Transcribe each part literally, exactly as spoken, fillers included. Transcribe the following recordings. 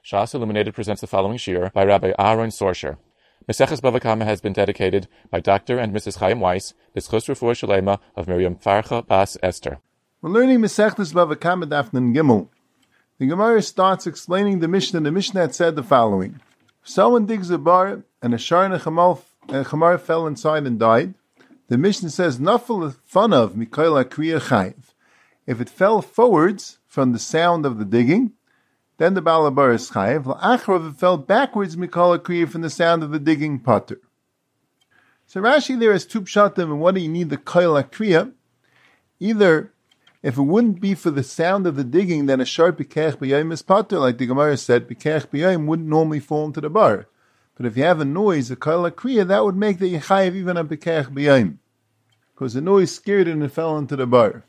Shas Illuminated presents the following shiur by Rabbi Aaron Sorsher. Maseches Bava Kama has been dedicated by Doctor and Missus Chaim Weiss, B'schus Refuah Shalema of Miriam Farcha Bas Esther. We're learning Maseches Bava Kama Daf Nun Gimel. The Gemara starts explaining the Mishnah. The Mishnah had said the following: if someone digs a bar and a shar and a chamar fell inside and died, the Mishnah says nafal fun of mikoil akriya chayiv. If it fell forwards from the sound of the digging, then the Baal Habar is chayiv. La'achar, if it fell backwards, mikol akriya, from the sound of the digging potter. So Rashi there has two pshatim, and what do you need the koil akriya? Either, if it wouldn't be for the sound of the digging, then a shar pikech b'yayim is potter, like the Gemara said, pikech b'yayim wouldn't normally fall into the bar. But if you have a noise, a koil akriya, that would make the yechayiv even a pikech b'yayim, because the noise scared it and it fell into the bar.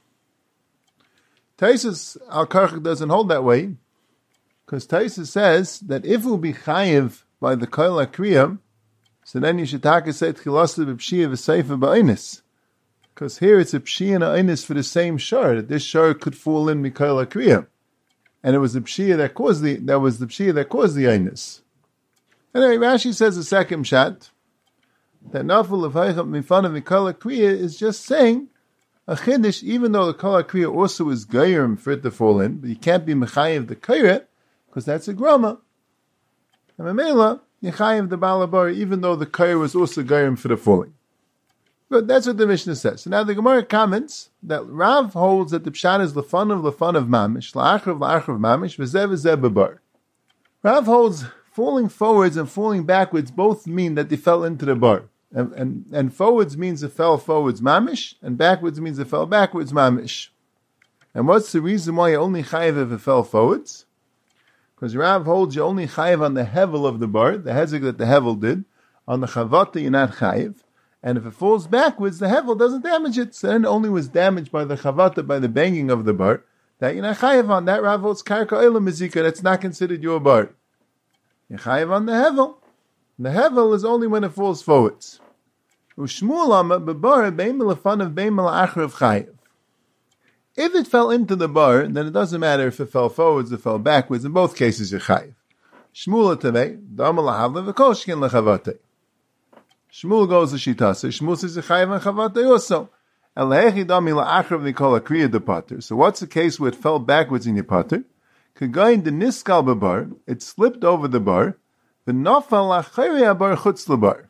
Taisus Al-Karchak doesn't hold that way, because Taisa says that if it will be chayiv by the koil akriya, so then you should take a say tchilasa b'pshia v'seifa ba'inus. Because here it's a pshia and a inus for the same shar, that this shar could fall in mikoil akriya. And it was the pshia that caused the, that was the pshia that caused the inus. Anyway, Rashi says the second shat, that nafal of haicham mifan of mikoil akriya is just saying, a chiddush, even though the koil akriya also is gayrim for it to fall in, but you can't be mechayiv the kairet, because that's a grama. And Mamela, Yechayiv the Baal Habar, even though the Kair was also Gairim for the falling. But that's what the Mishnah says. So now the Gemara comments that Rav holds that the Pshat is Lefan of Lefan of Mamish, La'achrav La'achrav Mamish, V'zeh V'zeh Babar. Rav holds falling forwards and falling backwards both mean that they fell into the bar. And, and, and forwards means it fell forwards Mamish, and backwards means it fell backwards Mamish. And what's the reason why you only Chayiv if it fell forwards? Because Rav holds you only chayiv on the hevel of the bar, the hezek that the hevel did. On the chavata you're not chayiv. And if it falls backwards, the hevel doesn't damage it. So then it only was damaged by the chavata, by the banging of the bar. That you're not chayiv on. That Rav holds karka oila mezika, that's not considered your bar. You're chayiv on the hevel. The hevel is only when it falls forwards. Ushmuel amma bebar beim lefan of beim la'achrav chayiv. If it fell into the bar, then it doesn't matter if it fell forwards or fell backwards. In both cases, you're chayiv. Shmuel tevei, dama lahavle v'koshkin lechavate. Shmuel goes to shitase. Shmuel says you're chayiv and chavate also. Elehechi dami la'achrav nikol akriya de pater. So what's the case where it fell backwards in your pater? Kagayin de niskal bebar, it slipped over the bar, v'nofal la'chayri bar chutz lebar.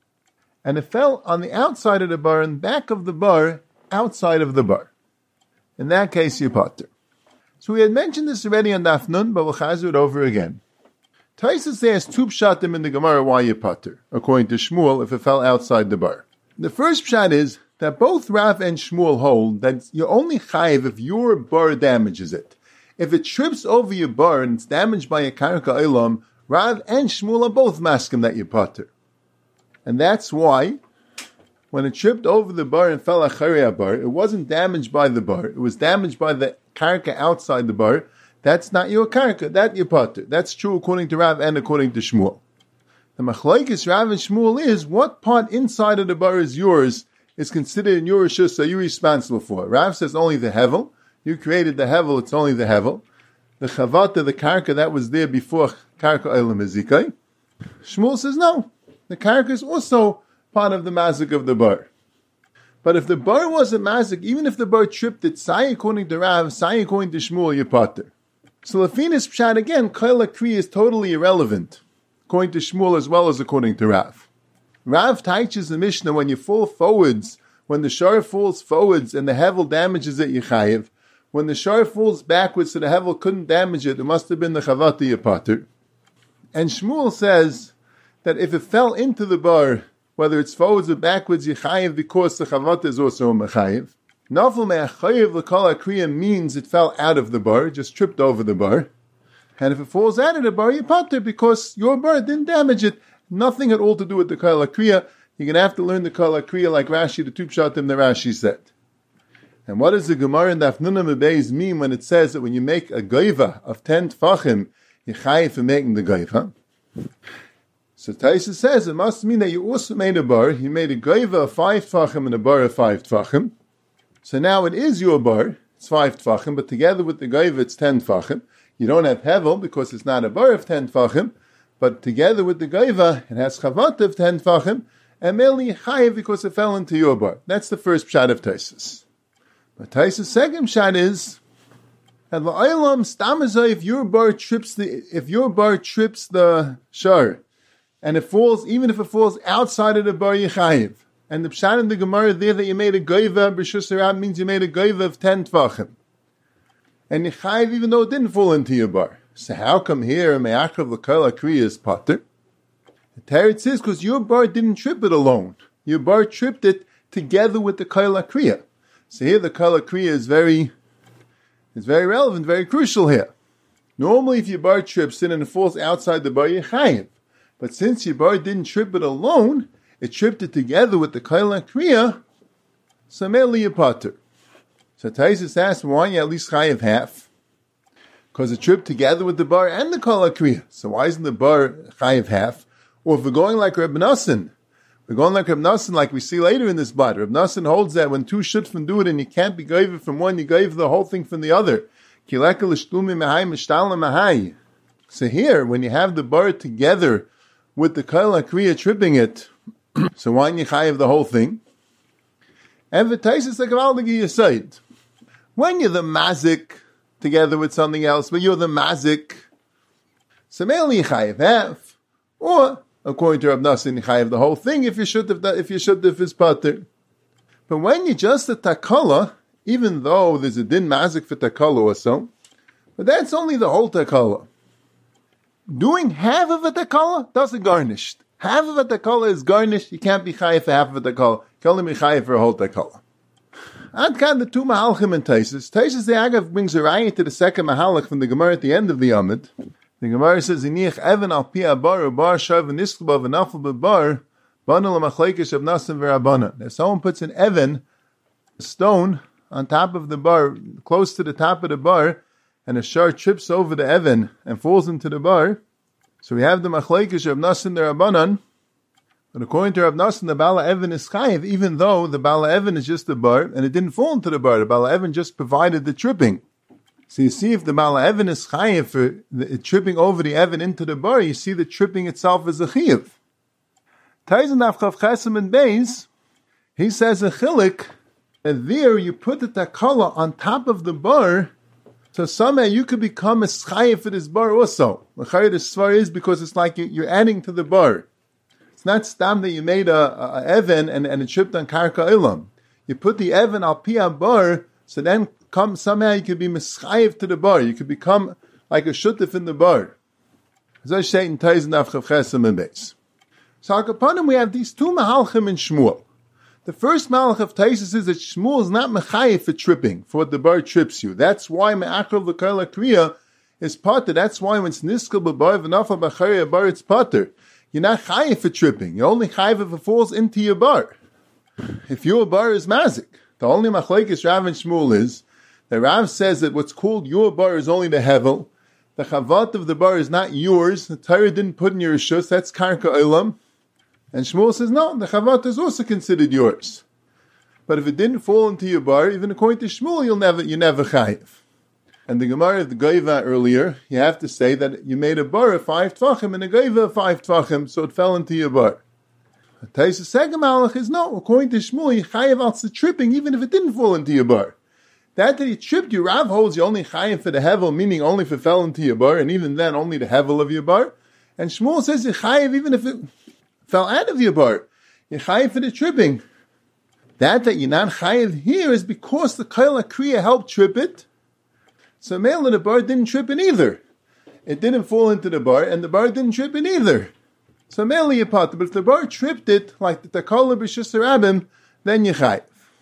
And it fell on the outside of the bar and back of the bar, outside of the bar. In that case, you potter. So we had mentioned this already on Daf Nun, but we'll chazur it over again. Taisa says two pshatim in the Gemara why you potter, according to Shmuel, if it fell outside the bar. The first pshat is that both Rav and Shmuel hold that you only chayiv if your bar damages it. If it trips over your bar and it's damaged by a karka olam, Rav and Shmuel are both maskim that you potter. And that's why when it tripped over the bar and fell achari bar, it wasn't damaged by the bar. It was damaged by the karka outside the bar. That's not your karka. That your potter. That's true according to Rav and according to Shmuel. The machlokes Rav and Shmuel is what part inside of the bar is yours is considered in your rishus, so you're responsible for. Rav says only the hevel. You created the hevel. It's only the hevel. The chavata, the karka that was there before karka olam ezikai. Shmuel says no. The karka is also part of the mazik of the bar. But if the bar wasn't mazik, even if the bar tripped it, say according to Rav, say according to Shmuel, you potter. So Lefinis pshat again, koil akriya is totally irrelevant, according to Shmuel as well as according to Rav. Rav teaches the Mishnah when you fall forwards, when the shar falls forwards and the hevel damages it, you chayiv. When the shar falls backwards so the hevel couldn't damage it, it must have been the chavata you potter. And Shmuel says that if it fell into the bar, whether it's forwards or backwards, Yechayiv, because the Chavata is also a Mechayiv. Nafal me'achayiv l'kol akriya means it fell out of the bar, just tripped over the bar. And if it falls out of the bar, you potter because your bar didn't damage it. Nothing at all to do with the kol akriya. You're going to have to learn the kol akriya like Rashi, the two pshatim that Rashi said. And what does the Gemara in Daf Nun Beis mean when it says that when you make a goiva of ten tfachim, Yechayiv for making the goiva? So Taisa says it must mean that you also made a bar. You made a goiva of five tfachim and a bar of five tfachim. So now it is your bar. It's five tfachim, but together with the goiva it's ten tfachim. You don't have hevel because it's not a bar of ten tfachim, but together with the goiva, it has chavat of ten tfachim, and merely chayiv because it fell into your bar. That's the first pshat of Taisus. But Taisus' second pshat is, and la'olam stamazai, if your bar trips the, if your bar trips the shar, and it falls, even if it falls outside of the bar, you chayiv. And the pshat in the Gemara there that you made a goiva, b'shus harab means you made a goiva of ten tfachim. And you chayiv even though it didn't fall into your bar. So how come here, me'achav l'kol akriya is pater? The Teretz is because your bar didn't trip it alone. Your bar tripped it together with the kol akriya. So here the kol akriya is very, is very relevant, very crucial here. Normally if your bar trips it and it falls outside the bar, you chayiv. But since your bar didn't trip it alone, it tripped it together with the kol akriya, so merely you pater. So Taisus asked, why you at least chayiv half? Because it tripped together with the bar and the kol akriya. So why isn't the bar chayiv half? Or if we're going like Reb Nassan, we're going like Reb Nassan, like we see later in this bad. Reb Nassan holds that when two shutfim do it and you can't be goiva from one, you goiva the whole thing from the other. So here, when you have the bar together with the kol akriya tripping it, so why don't you chayiv the whole thing? And the Taisus like a side. When you're the mazik together with something else, but you're the mazik, so mainly you chayiv half, or according to Reb Nassan, you chayiv the whole thing if you should have if you should have his pater. But when you're just a takala, even though there's a din mazik for takala or so, but that's only the whole takala. Doing half of a takala doesn't garnish. Half of a takala is garnished. You can't be chayiv for half of a takala. You can only be chayiv for a whole takala. Ad kan the two mahalchim and Taisus. Taisus the Agav brings a raya to the second mahalach from the Gemara at the end of the Amid. The Gemara says, "Iniach even al pi abar bar shav v'niskba v'nafel b'bar banal machlekes of nasim v'rabana." If someone puts an even, a stone, on top of the bar, close to the top of the bar, and a shar trips over the even and falls into the bar, so we have the machlekes of nasim v'rabanan. But according to Rav Nassan, the Bala Evan is chayiv, even though the Bala Evan is just a bar, and it didn't fall into the bar. The Bala Evan just provided the tripping. So you see, if the Bala Evan is chayiv for the tripping over the Evan into the bar, you see the tripping itself is a chayiv. Taizen Avchav Chesem and Beis, he says a chilik, that there you put the takala on top of the bar, so somehow you could become a chayiv for this bar also. The chayiv the svar is because it's like you're adding to the bar. It's not stam that you made a, a, a Evan and, and it tripped on Karka Ilam. You put the Evan al Pia bar, so then come somehow you could be mischayiv to the bar. You could become like a shutif in the bar. As I say in Taizen Avchav Chesem and Beis. So upon him we have these two mahalchim in Shmuel. The first mahalch of Taisus is that Shmuel is not mechayiv for tripping, for what the bar trips you. That's why me'achav l'kol akriya is pater. That's why when it's niskel b'bar v'nafal b'chari bar it's pater. You're not chayiv for tripping. You're only chayiv if it falls into your bar. If your bar is mazik. The only machlekes Rav and Shmuel is that Rav says that what's called your bar is only the hevel. The chavat of the bar is not yours. The Torah didn't put in your rishus. That's karka olam. And Shmuel says no, the chavat is also considered yours. But if it didn't fall into your bar, even according to Shmuel, you'll never, you never chayiv. And the Gemara of the Goiva earlier, you have to say that you made a bar of five tvachim and a Goiva of five tvachim, so it fell into your bar. Taisus second malach is no, according to Shmuel, you chayiv out the tripping even if it didn't fall into your bar. That that he tripped you, Rav holds you only chayiv for the hevel, meaning only if it fell into your bar, and even then only the hevel of your bar. And Shmuel says you chayiv even if it fell out of your bar. You chayiv for the tripping. That that you're not chayiv here is because the kol akriya helped trip it. So Mela, the bar didn't trip in either. It didn't fall into the bar, and the bar didn't trip in either. So Mela you pot, but if the bar tripped it, like the Takala B'Shus Rabim, then you chayiv.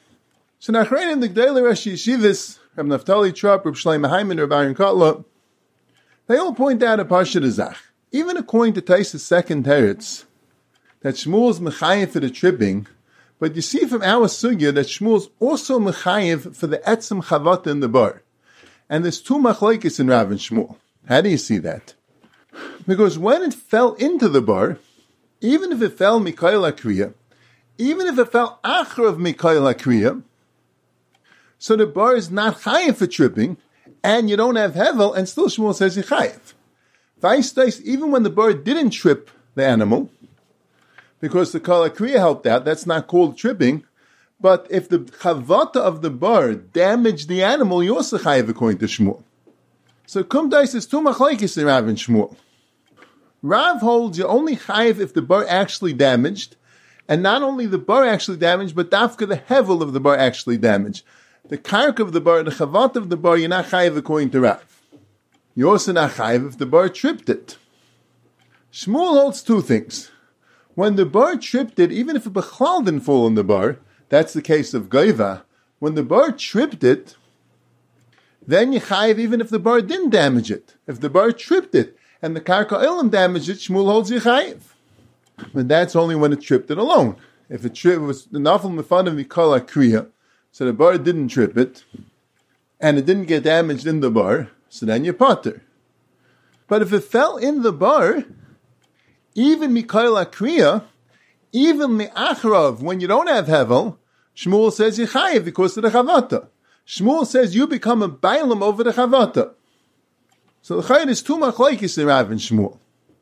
So Nachrein the Gdeiler Rashi Yeshivas, Reb Naftali Trop, Reb Shlomo Hyman, Reb Aaron Kotler, they all point out a Pasha Zach. Even according to Taisus' second teretz, that Shmuel's mechayiv for the tripping, but you see from our sugya that Shmuel's also mechayiv for the etzem chavata in the bar. And there's two machlokes in Rav and Shmuel. How do you see that? Because when it fell into the bar, even if it fell Mikhail Akriya, even if it fell Achra of Mikhail Akriya, so the bar is not chayiv for tripping, and you don't have hevel, and still Shmuel says you chayiv. Even when the bird didn't trip the animal, because the kol hakriya helped out, that's not called tripping. But if the chavata of the bird damaged the animal, you also chayiv according to Shmuel. So Kumdais is two machlekes in Rav and Shmuel. Rav holds you only chayiv if the bird actually damaged, and not only the bird actually damaged, but dafka the hevel of the bird actually damaged. The kark of the bird, the chavata of the bird, you're not chayiv according to Rav. You're also not chayiv if the bird tripped it. Shmuel holds two things. When the bird tripped it, even if it bechlal didn't fall on the bird, that's the case of Goiva. When the bird tripped it, then you chayiv even if the bird didn't damage it. If the bird tripped it and the karka ilam damaged it, Shmuel holds you chayiv. But that's only when it tripped it alone. If it, tri- it was the nafal mefanim mikol hakriya, so the bird didn't trip it, and it didn't get damaged in the bar, so then you potter. But if it fell in the bar, even mikol hakriya, even the achrav, when you don't have hevel, Shmuel says you chayiv because of the chavata. Shmuel says you become a bailam over the chavata. So the chayiv is two machlekes in Rav and Shmuel.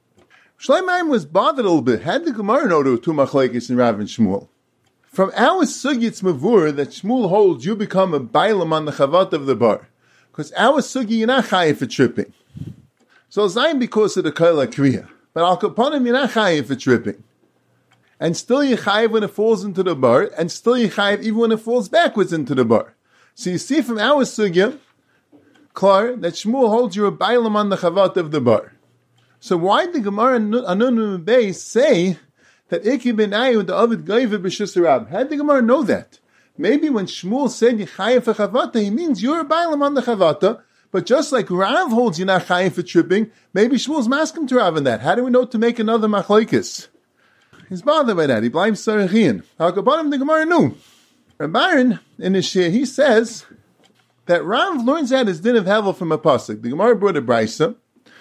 Shlomo was bothered a little bit. How did the Gemara know there were two machlekes in Rav and Shmuel? From our sugi it's mavur that Shmuel holds you become a bailam on the chavata of the bar. Because our sugi you're not chayiv for tripping. So it's not because of the kol hakriya. But al kaponim you're not chayiv for tripping. And still you chayiv when it falls into the bar, and still you chayiv even when it falls backwards into the bar. So you see from our sugya, klar, that Shmuel holds you a bailam on the chavat of the bar. So why did the Gemara Anun Beis say that Iki ben Ayu the Ovid Goiva b'shus Rab? How did the Gemara know that? Maybe when Shmuel said you chayiv for chavata, he means you're a bailam on the chavata. But just like Rav holds you not chayiv for tripping, maybe Shmuel's masking to Rav in that. How do we know to make another machlokes? He's bothered by that. He blames Sarachin. How come the Gemara knew? Rabbaran, in his shir, he says that Rav learns out his din of hevel from a pasuk. The Gemara brought a brisa.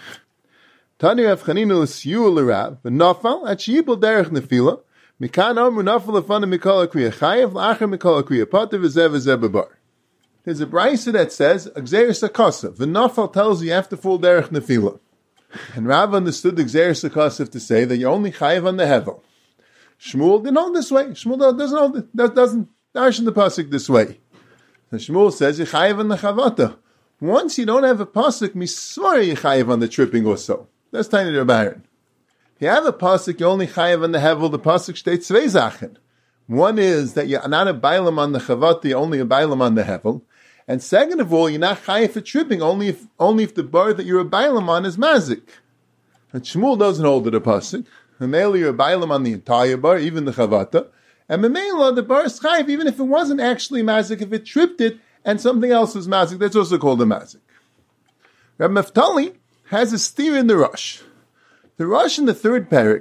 Tani Rav Chanina l'siyul l'Rav, v'nafal at sheyipol derech nefila, mikan amru nafal lefana mikol hakriya chayev, l'achar mikol hakriya pater v'zeh v'zeh b'bar. There's a brisa that says, Gzeres HaKosov. V'nafal tells you you have to fall derech nefila. And Rav understood the Gzeres HaKosov to say that you're only chayev on the hevel. Shmuel didn't hold this way. Shmuel doesn't hold it, that doesn't dash in the pasuk this way. So Shmuel says, you're chayev on the chavata. Once you don't have a pasuk, misvara you're chayev on the tripping also. That's tiny to Baron. If you have a pasuk, you're only chayev on the hevel. The pasuk states zwei zachen. One is that you're not a bailam on the chavata, you're only a bailam on the hevel. And second of all, you're not chayev for tripping, only if only if the bar that you're a bailam on is mazik. And Shmuel doesn't hold it a pasuk. Memela, you're a bailam on the entire bar, even the chavata. And Memela, the bar is chayev, even if it wasn't actually mazik, if it tripped it and something else was mazik, that's also called a mazik. Rabbi Naftali has a steer in the Rosh. The Rosh in the third parak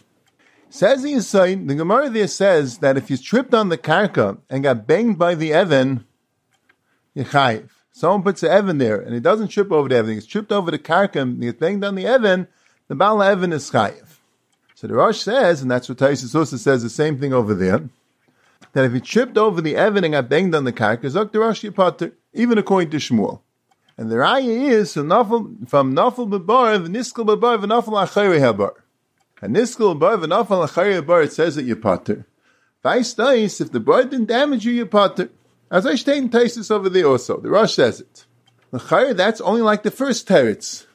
says he is saying, the Gemara there says that if you tripped on the karka and got banged by the Evan, you're chayev. Someone puts an Evan there and he doesn't trip over the Evan, he's tripped over the karka and he gets banged on the Evan, the Baal Evan is chayev. So the Rosh says, and that's what Taisus also says the same thing over there, that if he tripped over the Evan and got banged on the karka, Zok the Rosh Yipater, even according to Shmuel. And the Raya is so nafal, from Nafal Babar, V'niskel Babar, V'nafal Achari Habar. And Niskel Babar, V'nafal Achari Habar, it says that Yipater. Vice dice, if the bird didn't damage you, Yipater. As I state in Taisus over there also, the Rosh says it. L'chayr, that's only like the first teretz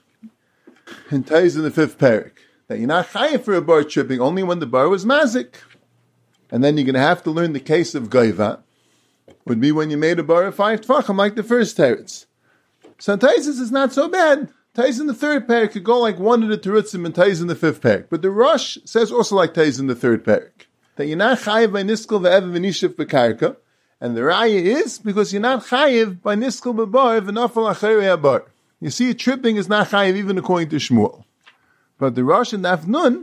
in Taisus in the fifth parak. That you're not chayev for a bar tripping only when the bar was mazik. And then you're going to have to learn the case of Goiva, would be when you made a bar of five tvachim like the first teretz. So Taisus is not so bad. Taisus in the third parak could go like one of the terutzim and Taisus in the fifth parak. But the Rosh says also like Taisus in the third parak. That you're not chayev by niskel ve'ev v'nishif b'karka. And the raya is because you're not chayiv by niskel b'bar v'nafal achari habar. You see, tripping is not chayiv even according to Shmuel. But the Rosh and Afnun,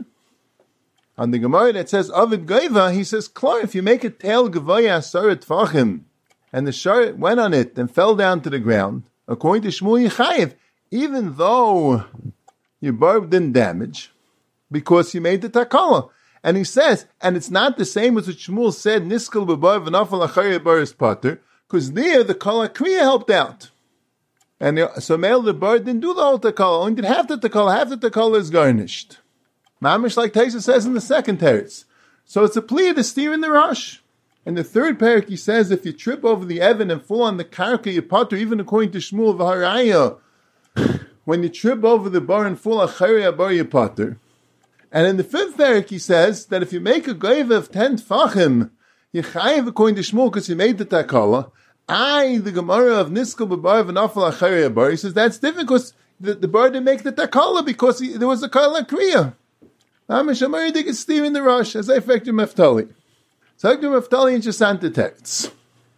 on the Gemara that says Ovid Goiva, he says, Klar, if you make a tail gevaya asaret tvachim, and the sharet went on it and fell down to the ground, according to Shmuel, you chayiv, even though your bar didn't damage, because you made the takala. And he says, and it's not the same as what Shmuel said, Niskel b'bar v'nafal achari bar is pater, because there the kol hakriya helped out. And so male the bar didn't do the whole takala, only did half the takala, half the takala is garnished. Mamish, like Taisa says in the second teretz. So it's a plea to steer in the rush. In the third parak, he says, if you trip over the Evan and fall on the karka, you potter, even according to Shmuel v'haraya. When you trip over the bar and fall acharya bar, you potter. And in the fifth parak, he says that if you make a goiva of ten tfachim, you chayiv according to Shmuel because you made the takala. I, the Gemara of Niskal b'bar v'nafal acharya bar, he says that's different because the, the bar didn't make the takala because he, there was a kala kriya. Mamish Amari dig is steer in the rush, as I affect your Meftali. So I Meftali and Shasanta texts.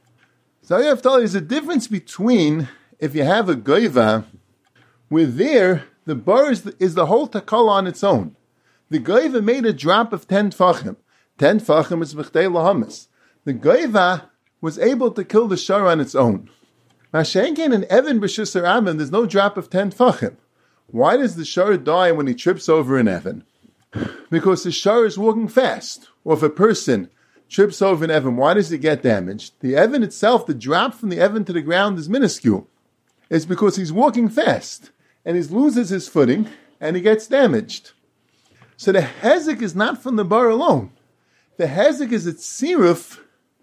So Meftali is a difference between if you have a goiva, where there the bar is the, is the whole takala on its own. The goiva made a drop of ten tfachim. Ten tfachim is b'chtei lahamis. The goiva was able to kill the shar on its own. Mashenkin and Evan b'shus Aramim, there's no drop of ten tfachim. Why does the shar die when he trips over an Evan? Because the shar is walking fast. Or if a person trips over an Evan, why does he get damaged? The Evan itself, the drop from the Evan to the ground is minuscule. It's because he's walking fast. And he loses his footing and he gets damaged. So the hezek is not from the bar alone. The hezek is a tziruf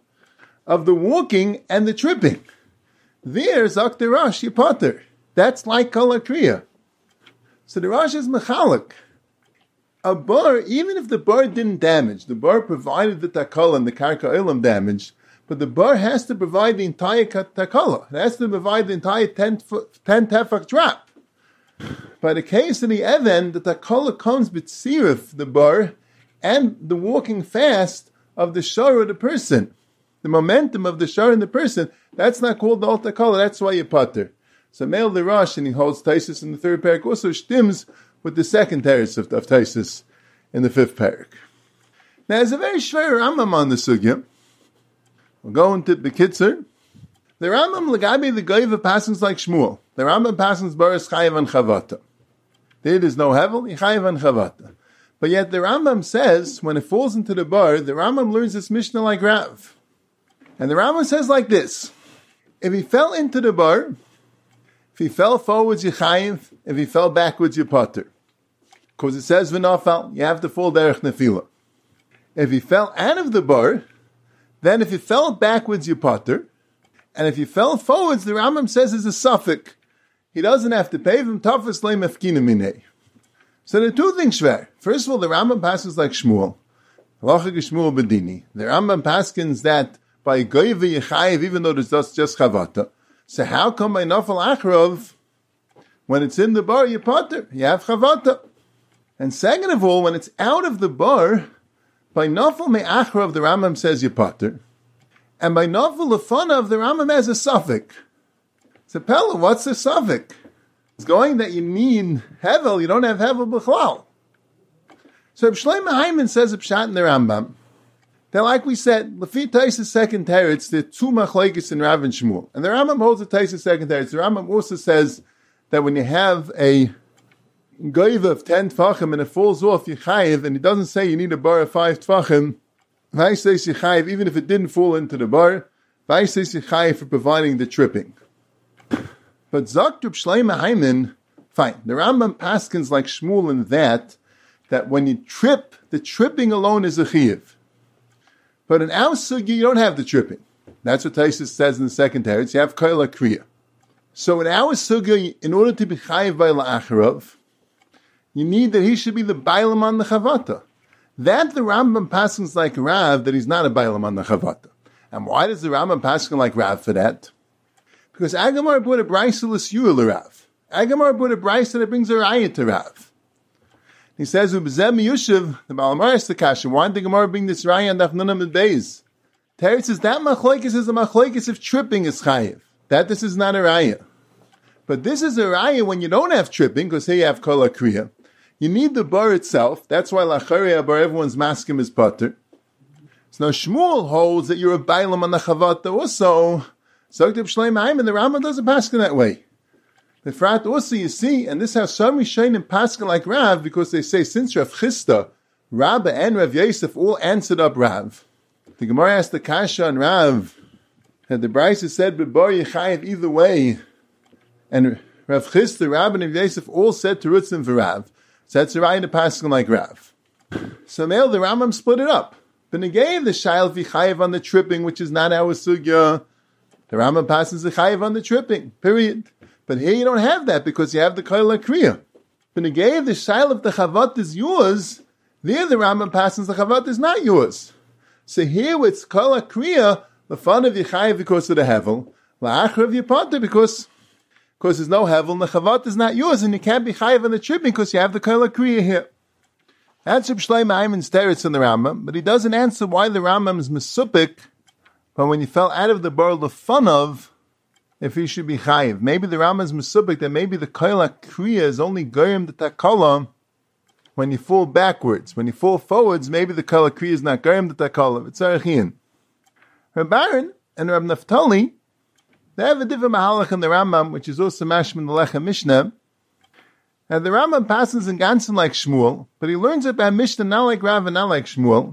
of the walking and the tripping. There's Zakter Rash, Yipater. That's like Kol HaKriya. So the Rash is mechalik. A bar, even if the bar didn't damage, the bar provided the takala and the karka olam damage, but the bar has to provide the entire takala. It has to provide the entire ten, ten tefach drop. By the case of the Evan, the takala comes b'tzirif, the bar, and the walking fast of the shar of the person. The momentum of the shar in the person, that's not called the alt takala, that's why you pater. So Meil the Rosh, and he holds Taisus in the third parak, also stims with the second teretz of, of Taisus in the fifth parak. Now, there's a very shver Rambam on the sugya. We'll go into the Bekitzer. The Rambam Lagabi the Goiva passes like Shmuel. The Rambam passes Baris Chayav and Chavata. There is no Hevel, Chayav and Chavata. But yet the Rambam says, when it falls into the bar, the Rambam learns this Mishnah like Rav. And the Rambam says like this: if he fell into the bar, if he fell forwards, you chayiv. If he fell backwards, you potter. Because it says v'nafal, you have to fall derech nefila. If he fell out of the bar, then if he fell backwards, you potter. And if he fell forwards, the Rambam says is a suffix. He doesn't have to pay him tafas le mefkina minei. So there are two things shver. First of all, the Rambam passes like Shmuel. Halacha Shmuel bedini. The Rambam paskins that by goiva yechayiv, even though there's just, just chavata. So how come by nafal achrov, when it's in the bar, you potter, you have chavata? And second of all, when it's out of the bar, by nafal me achrov, the Rambam says you potter. And by nafal lefanav, the Rambam has a suffix. So Pella, what's the suffix? It's going that you need hevel, you don't have hevel b'chlal. So Shlomo Hyman says a pshat in the Rambam. That, like we said, Lefi Taisa's second teretz, there are two machlokes in Rav and Shmuel. And the Rambam holds the Taisa's second teretz. The Rambam also says that when you have a goiva of ten tfachim and it falls off, you chayiv, and he doesn't say you need a bar of five tfachim, Vai says you chayiv, even if it didn't fall into the bar, Vai says you chayiv for providing the tripping. But Zaktur Shlomo Hyman, fine. The Rambam paskins like Shmuel in that, that when you trip, the tripping alone is a chiyuv. But in our sugya, you don't have the tripping. That's what Taisus says in the second teretz. You have kol hakriya. So in our sugya, in order to be chayiv by la'acharav, you need that he should be the bailam on the chavata. That the Rambam paskins like Rav, that he's not a bailam on the chavata. And why does the Rambam paskin like Rav for that? Because Agamar brought a brayso l'siyur l'Rav. Agamar brought a brayso that brings a raya to Rav. He says, "Ubzem Yushiv, the Balamar is the kasha. Why did the Gemara bring this raya and Dafnunam and Beis?" Teretz says that machlokes is a machlokes if tripping is chayiv. That this is not a raya, but this is a raya when you don't have tripping, because here you have kol hakriya. You need the bar itself. That's why lachariya bar everyone's maskim is potter. So now Shmuel holds that you're a bailam on the chavata also. So the Shlomo and the Rambam doesn't pass in that way. The frat also, you see, and this has some Rishonim in Pascha like Rav, because they say since Rav Chisda, Rabba and Rav Yosef all answered up Rav. The Gemara asked the Kasha on Rav, and the Brisa said, "B'bar Yechayev either way." And Rav Chisda, Rav and Rav Yosef all said to Rutzin for Rav. So that's right in the Pasuk like Rav. So Meil, the Rambam split it up. But again, the Shail Vichayev on the tripping, which is not our sugya. The Rambam passes the Chayev on the tripping, period. But here you don't have that because you have the Koil HaKriya. But again, the Shail of the Chavat is yours. There the Rambam passes the Chavat is not yours. So here it's Koil HaKriya, the fun of Vichayev because of the Hevel. La'achar of Yipata because because there's no Hevel, and the Chavat is not yours, and you can't be Chayev on the tripping because you have the Koil HaKriya here. That's Reb Shlomo Ayman's teretz in the Rambam, but he doesn't answer why the Rambam is mesupik, but when he fell out of the bar, the fun of, if he should be Chayev. Maybe the Rambam is mesupik, that maybe the Koil HaKriya is only goyim the takala when you fall backwards. When you fall forwards, maybe the Koil HaKriya is not goyim the takala. It's Arachin. Reb Aaron and Reb Naftali, they have a different mahalach in the Rambam, which is also mashman the Lechem Mishnah. And the Rambam passes in Gansen like Shmuel, but he learns about Mishnah not like Rav and not like Shmuel.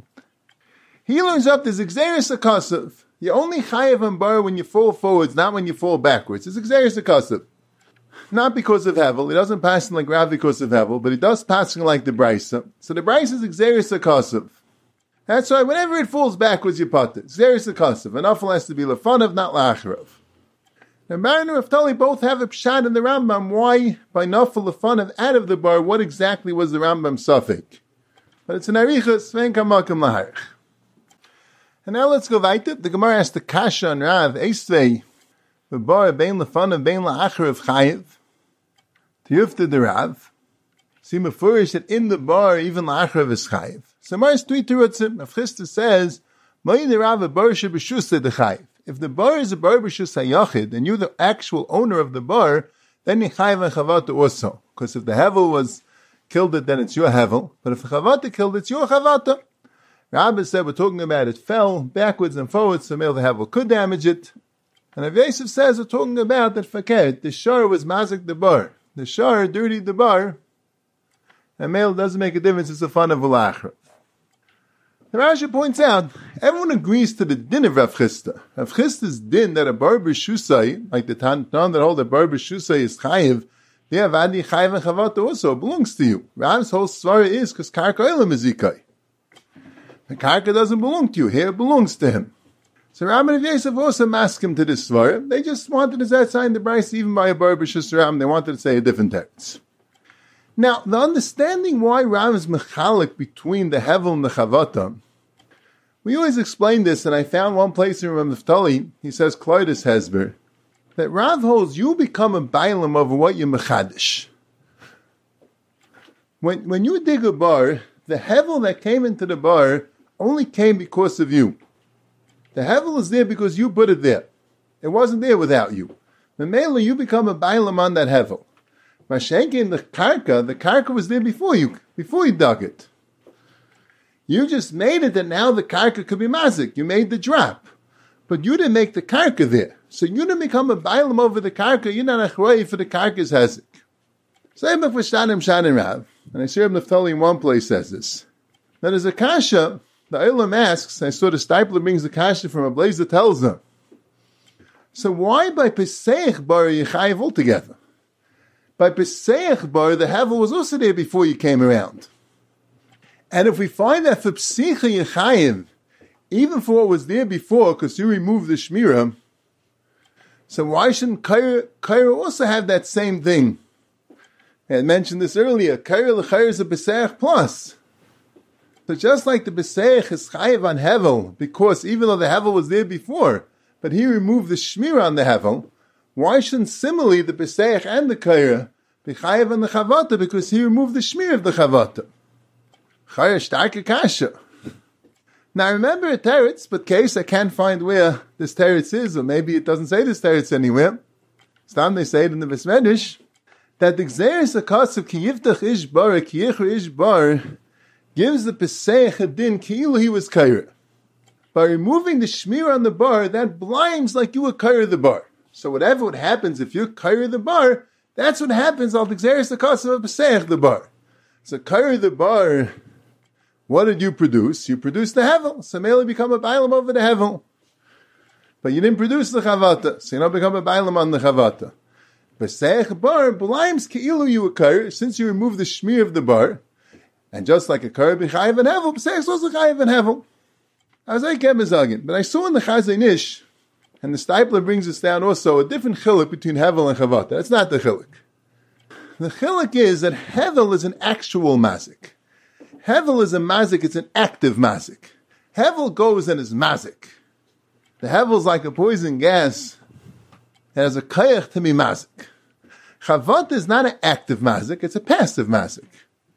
He learns up this Xeris Akasav. You only chayev and bar when you fall forwards, not when you fall backwards. It's Xeris Akasav. Not because of Hevel. He doesn't pass in like Rav because of Hevel, but he does pass in like the Brisa. So the Brisa is Xeris Akasav. That's why whenever it falls backwards, you put it. Xeris Akasav. An awful has to be Lefanav, not La'acharav. Now, Maran and Raftali both have a pshat in the Rambam. Why, by Nafal Lefanav, out of the bar, what exactly was the Rambam suffix? But it's an Arichas, Vein Kamakam Laharich. And now let's go weiter. The Gemara asks the Kasha on Rav, Eisvei, the bar, Bein Lefanav, Bein La'acharav Chayev. Tiyufta the Rav. See, Mefurish that in the bar, even La'acharav is Chayev. So Mars tweet to Rutzim, Rav Chisda says, Mai the Rav, a bar, Shebeshusa the Chayev. If the bar is a bar b'shus hayachid, and you're the actual owner of the bar, then you chayiv and chavata also. Because if the hevel was killed it, then it's your hevel. But if the chavata killed it, it's your chavata. Rabbi said we're talking about it fell backwards and forwards, so maybe the hevel could damage it. And Rav Yosef says we're talking about that fakir. The shar was mazik the bar. The shar dirtied the bar, and male doesn't make a difference. It's a fun of ulachra. The Rashi points out, everyone agrees to the din of Rav Chisda. Rav Chisda's din that a bar b'shusay, like the Tan that hold a bar b'shusay is chayiv, the avadi chayiv and chavata also belongs to you. Rav's whole svara is because karka olam is ikai. The karka doesn't belong to you. Here it belongs to him. So Ram and Yosef also mask him to this svara. They just wanted to say sign the Bryce even by a bar b'shusay Ram. They wanted to say a different text. Now, the understanding why Rav is mechalik between the hevel and the chavata, we always explain this, and I found one place in Rav Naftali, he says, Kloidus Hezber, that Rav holds you become a bailam over what you mechadish. When, when you dig a bar, the hevel that came into the bar only came because of you. The hevel is there because you put it there. It wasn't there without you. The mele, you become a bailam on that hevel. Mashenki in the karka, the karka was there before you, before you dug it. You just made it that now the karka could be mazik. You made the drop. But you didn't make the karka there. So you didn't become a bailam over the karka. You're not a chroy for the karka's hazik. Same for Shanim Shanim Rav. And I see Rav Naftali in one place says this. Now there's a kasha, the Eilam asks, I saw the Stipler brings the kasha from a blaze that tells them. So why by Pesach bar you chayiv altogether? By Pesach bar, the hevel was also there before you came around. And if we find that for Psicha Yechayiv, even for what was there before, because you removed the Shmira, so why shouldn't Kaira also have that same thing? I had mentioned this earlier. Kaira L'Chair is a Pesach plus. So just like the Pesach is Chayiv on Hevel, because even though the Hevel was there before, but he removed the Shmira on the Hevel, why shouldn't similarly the Pesach and the Kaira be Chayiv on the Chavata, because he removed the Shmira of the Chavata? Chaya starke kasha. Now I remember a teretz, but case I can't find where this teretz is, or maybe it doesn't say this teretz anywhere. Stam they say it in the Vesmedish, that the Gzeres HaKatsav ki yiftach ish bar, ki yichra ish bar, gives the Pesach a din ki'ilu he was kaira. By removing the shmir on the bar, that blinds like you were kaira the bar. So whatever would happens if you kaira the bar, that's what happens al the Gzeres HaKatsav of Pesach the bar. So kaira the bar, what did you produce? You produced the hevel. So merely become a bailam over the hevel. But you didn't produce the chavata. So you don't become a bailam on the chavata. B'seich bar, b'laim's ke'ilu you occur, since you remove the shmir of the bar, and just like a kar b'chayiv and hevel, b'seich also chayiv and hevel. I was like, but I saw in the Chazon Ish, and the Stipler brings us down also, a different chiluk between hevel and chavata. That's not the chiluk. The chiluk is that hevel is an actual mazik. Hevel is a mazik, it's an active mazik. Hevel goes and is mazik. The hevel is like a poison gas. It has a kayach to be mazik. Chavata is not an active mazik, it's a passive mazik.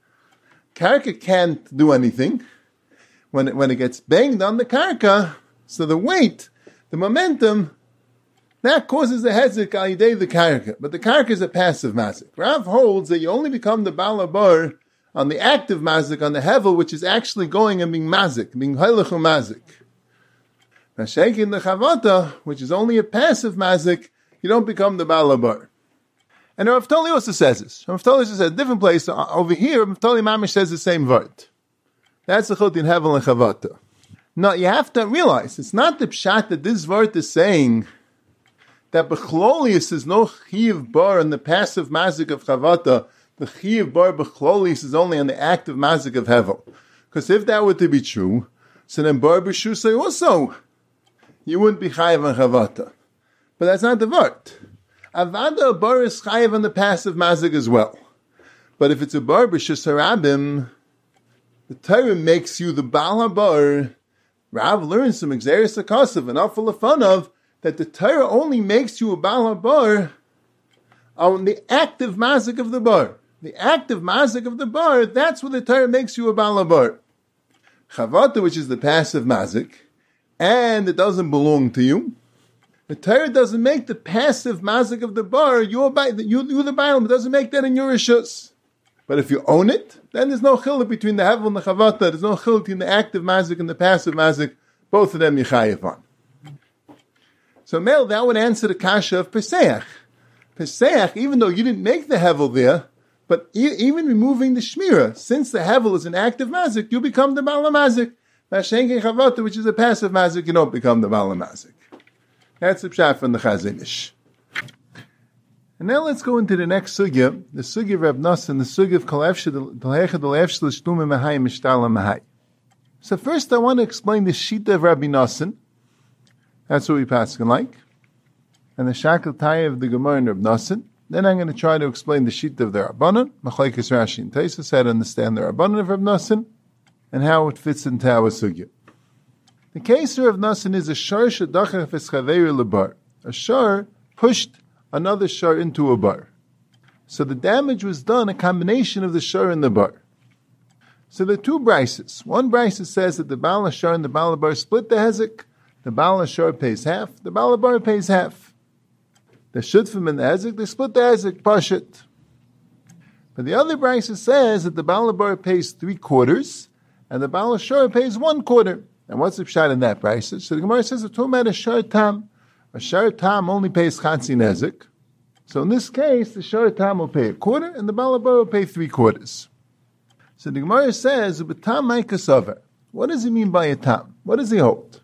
Karka can't do anything. When it, when it gets banged on the karka, so the weight, the momentum, that causes the hezek al yidei the karka. But the karka is a passive mazik. Rav holds that you only become the balabar on the active mazik, on the hevel, which is actually going and being mazik, being hailach mazik. Now, shaking the chavata, which is only a passive mazik, you don't become the balabar. And Rav Toli also says this. Rav Toli says a different place. Over here, Rav Toli Mamish says the same word. That's the chut in hevel and chavata. Now, you have to realize, it's not the pshat that this word is saying that bechlolius is no chiv bar on the passive mazik of chavata. The chiv bar bechlolius is only on the active mazik of hevel. Because if that were to be true, so then bar b'shusay also, you wouldn't be chayiv on chavata. But that's not the word. Avada bar is chayiv on the passive mazik as well. But if it's a bar b'shusarabim, the Torah makes you the Baal HaBar. Rav learns from Xeris HaKasav and Afal Afanav that the Torah only makes you a Baal HaBar on the active mazik of the bar. The active mazik of the bar, that's where the Torah makes you a Baal HaBar. Chavata, which is the passive mazik, and it doesn't belong to you. The Torah doesn't make the passive mazik of the bar, you're, you, you're the Baal, it doesn't make that in your Rishus. But if you own it, then there's no chiluk between the hevel and the chavata. There's no chiluk between the active mazik and the passive mazik. Both of them you chayiv on. So, Mel, that would answer the kasha of Pesach. Pesach, even though you didn't make the hevel there, but e- even removing the shmira, since the hevel is an active mazik, you become the bala mazik. Mashenke chavata, which is a passive mazik, you don't become the bala mazik. That's the pshat from the Chazon Ish. And now let's go into the next sugya, the sugya of Reb Nosson, the sugya of Kalefshe D'Leefshe L'Shtume Mahai Mishtala Mahai. So first I want to explain the shita of Rabbi Nosson. That's what we pass like. And the Shakel Taya of the Gemara and Reb Nosson. Then I'm going to try to explain the shita of the Rabbanan, Machlekes Rashi and Tosfos, how to understand the Rabbanan of Reb Nosson, and how it fits into our sugya. The case of Reb Nosson is a shar shadachach v'schaveir lebar. A shar pushed another shar into a bar. So the damage was done, a combination of the shar and the bar. So there are two brises. One brise says that the Baal Shar and the Baal Bar split the hezek. The Baal Shar pays half, the Baal Bar pays half. The shutfim and the hezek, they split the hezek, pashit. But the other brise says that the Baal Bar pays three quarters, and the Baal Shar pays one quarter. And what's the pshat in that brise? So the Gemara says, we're talking about a shar tam. A shar tam only pays chatzi nezik. So in this case, the shar tam will pay a quarter, and the Baal Bar will pay three quarters. So the Gemara says, "B'tam my kasaver." What does he mean by a tam? What does he hold?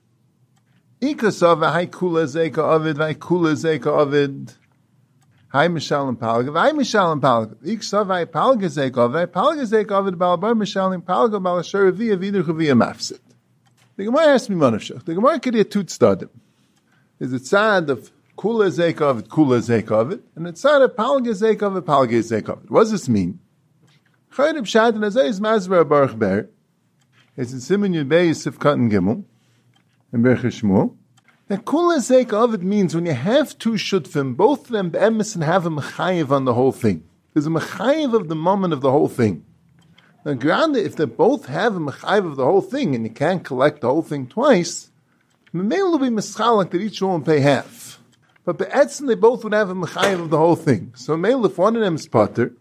Ikasaver hay kula zeka avid, hay kula zeka avid, hay mishalim palga, hay mishalim palga. Ikasaver hay palga zeka avid, hay palga zeka avid. Baal Bar mishalim palga, Baal Shar via vider chavia mafsid. The Gemara asks me manavshach. The Gemara could hear two tzadim. There's a tzad of kula zeka avid, kula zeka avid, and a tzad of palga zeka avid, palga zeka avid. What does this mean? Chayrib Shad and Azay is Mazra Baruch Ber. It's in Siman Yud Bey Yisif Katan Gimel and Berch Shmuel. That Kula Zeik Ovid means when you have two shutfim, both of them be'emes and have a mechayiv on the whole thing. There's a mechayiv of the moment of the whole thing. Now, granted, if they both have a mechayiv of the whole thing and you can't collect the whole thing twice, Memel will be mischalak that each one will pay half. But be'etzim they both would have a mechayiv of the whole thing. So Memel, if one of them is potter,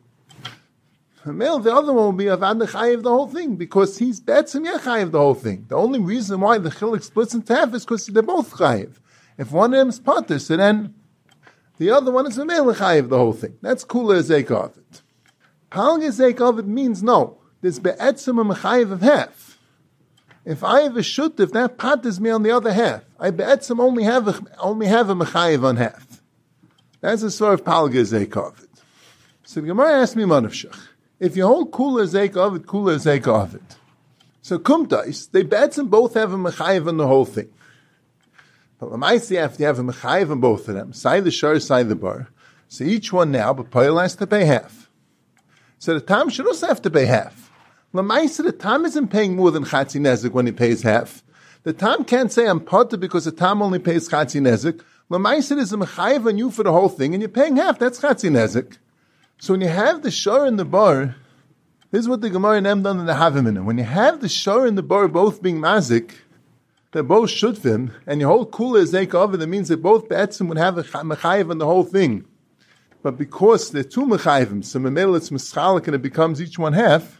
the other one will be avad chayiv the whole thing because he's betzim chayiv the whole thing. The only reason why the chilik splits into half is because they're both chayiv. If one of them is potter, so then the other one is memel chayiv the whole thing. That's kula zeik ovid. Palga zeik ovid means no. There's be'etzim a mechayiv of half. If I have a shut, if that pot is me on the other half, I be'etzim only have a, only have a mechayiv on half. That's a sort of palga zeik of it. So the Gemara asked me, Manavshach, if you hold kula zeik of it, kula zeik of it. So kumtais, they bets and both have a mechayiv on the whole thing. But lamaisi, after you have a mechayiv on both of them, side the shor, side the bar, so each one now, but Poil has to pay half. So the Tam should also have to pay half. Lamaisi, the Tam isn't paying more than Chatzi Nezik when he pays half. The Tam can't say I'm potter because the Tam only pays Chatzi Nezik. Lamaisi is a mechayiv on you for the whole thing, and you're paying half. That's Chatzi Nezik. So when you have the shor and the bar, this is what the Gemara and Em done in the Havim. When you have the shor and the bar both being mazik, they're both shutfim, and your whole kula is zeik over, that means that both be'etzim would have a mechayiv on the whole thing. But because they're two mechayivim, so memel it's mischalik and it becomes each one half,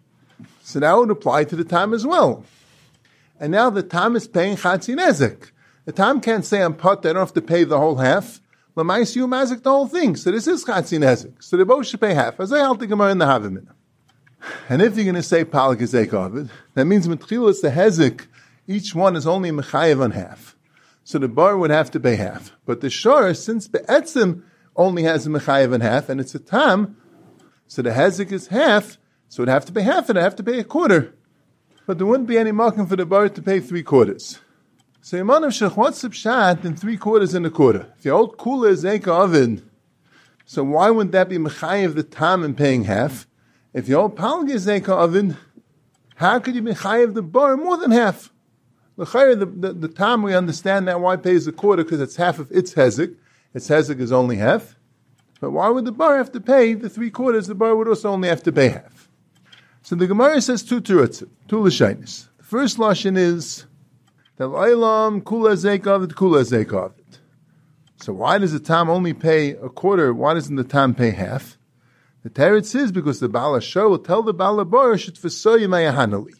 so that would apply to the Tam as well. And now the Tam is paying chatzi nezek. The Tam can't say I'm pot, I don't have to pay the whole half. Lamais you mazik the whole thing. So this is chatzi nezek. So they both should pay half. As I held the Gemara in the Havim. And if you're going to say pal gezek of it, that means mitchil is the hezek. Each one is only mechayev on half. So the bar would have to pay half. But the shor, since be'etzim only has a mechayev on half, and it's a tam, so the hezek is half, so it'd have to pay half, and it'd have to pay a quarter. But there wouldn't be any marking for the bar to pay three quarters. So Yamanav Shech, what's the pshat in three quarters and a quarter? If your old kula is eka oven, so why wouldn't that be mechayev the tam and paying half? If your old palga is eka oven, how could you mechayev the bar more than half? The, the, the, the tam, we understand now why it pays a quarter, because it's half of its hezek. Its hezek is only half. But why would the bar have to pay the three quarters? The bar would also only have to pay half. So the Gemara says two terutzim, two l'shainis. The first lashon is that l'olam kula zeikav it kula zeikav it. So why does the tam only pay a quarter? Why doesn't the tam pay half? The teretz is because the Baal HaShor will tell the Baal HaBar should v'soy mayahanali.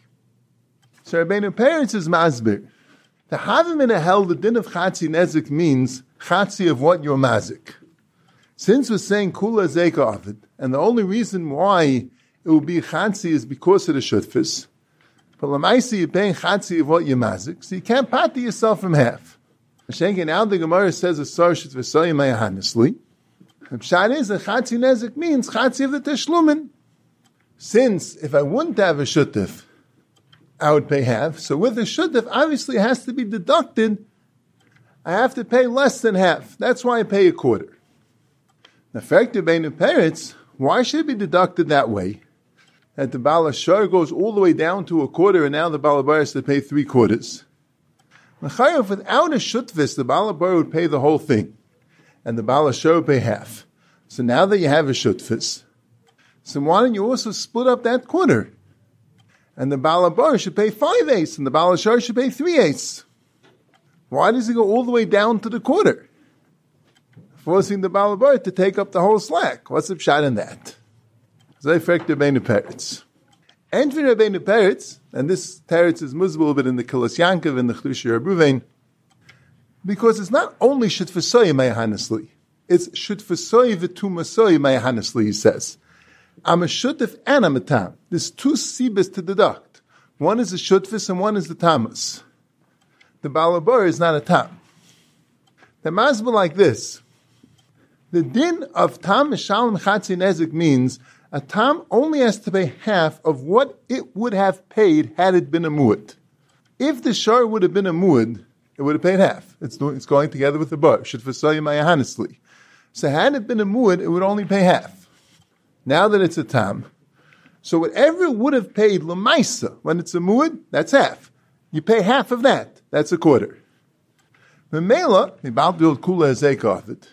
So Rabbeinu Peretz is masbir. The Havim in a hell, the din of Chatzi Nezik means Chatzi of what you're mazik. Since we're saying Kula Zeka of it, and the only reason why it will be Chatzi is because of the Shutfis, but Lamaisi you're paying Chatzi of what you're mazik, so you can't party yourself from half. Shenke, now the Gemara says a Sar Shut V'Soyim Mayahanisli. The Pshat is that Chatzi Nezik means Chatzi of the Teshlumin. Since if I wouldn't have a Shutif, I would pay half. So with the shudif, obviously it has to be deducted. I have to pay less than half. That's why I pay a quarter. The fact of Beinu Peretz, why should it be deducted that way? That the Baal HaShor goes all the way down to a quarter, and now the Baal HaBar has to pay three quarters. L'chayav, without a shutvis, the Baal HaBar would pay the whole thing, and the Baal HaShor would pay half. So now that you have a shutvis, so why don't you also split up that quarter? And the Baal HaBar should pay five eighths, and the Baal HaShor should pay three eighths. Why does he go all the way down to the quarter? Forcing the Baal HaBar to take up the whole slack. What's the pshat in that? Zayfek Rabbeinu Peretz. Entering Rabbeinu Peretz, and this teretz is muzbul, but in the Kilos Yankov and the Chdushei Rebuvein, because it's not only shutfasoy mayahanisli, it's shutfasoy v'tumasoy mayahanisli, he says. I'm a shutif and I'm a tam. There's two sibas to deduct. One is the shutfis and one is the tamas. The Baal HaBar is not a tam. The masbah like this. The din of tam mishalem chatzi nezik means a tam only has to pay half of what it would have paid had it been a muad. If the shor would have been a muad, it would have paid half. It's, it's going together with the bar. Shutfasoy mayahanisli. So had it been a muad, it would only pay half. Now that it's a tam, so whatever it would have paid l'maisa when it's a muad, that's half. You pay half of that. That's a quarter. Memela, about the old kula hazek of it,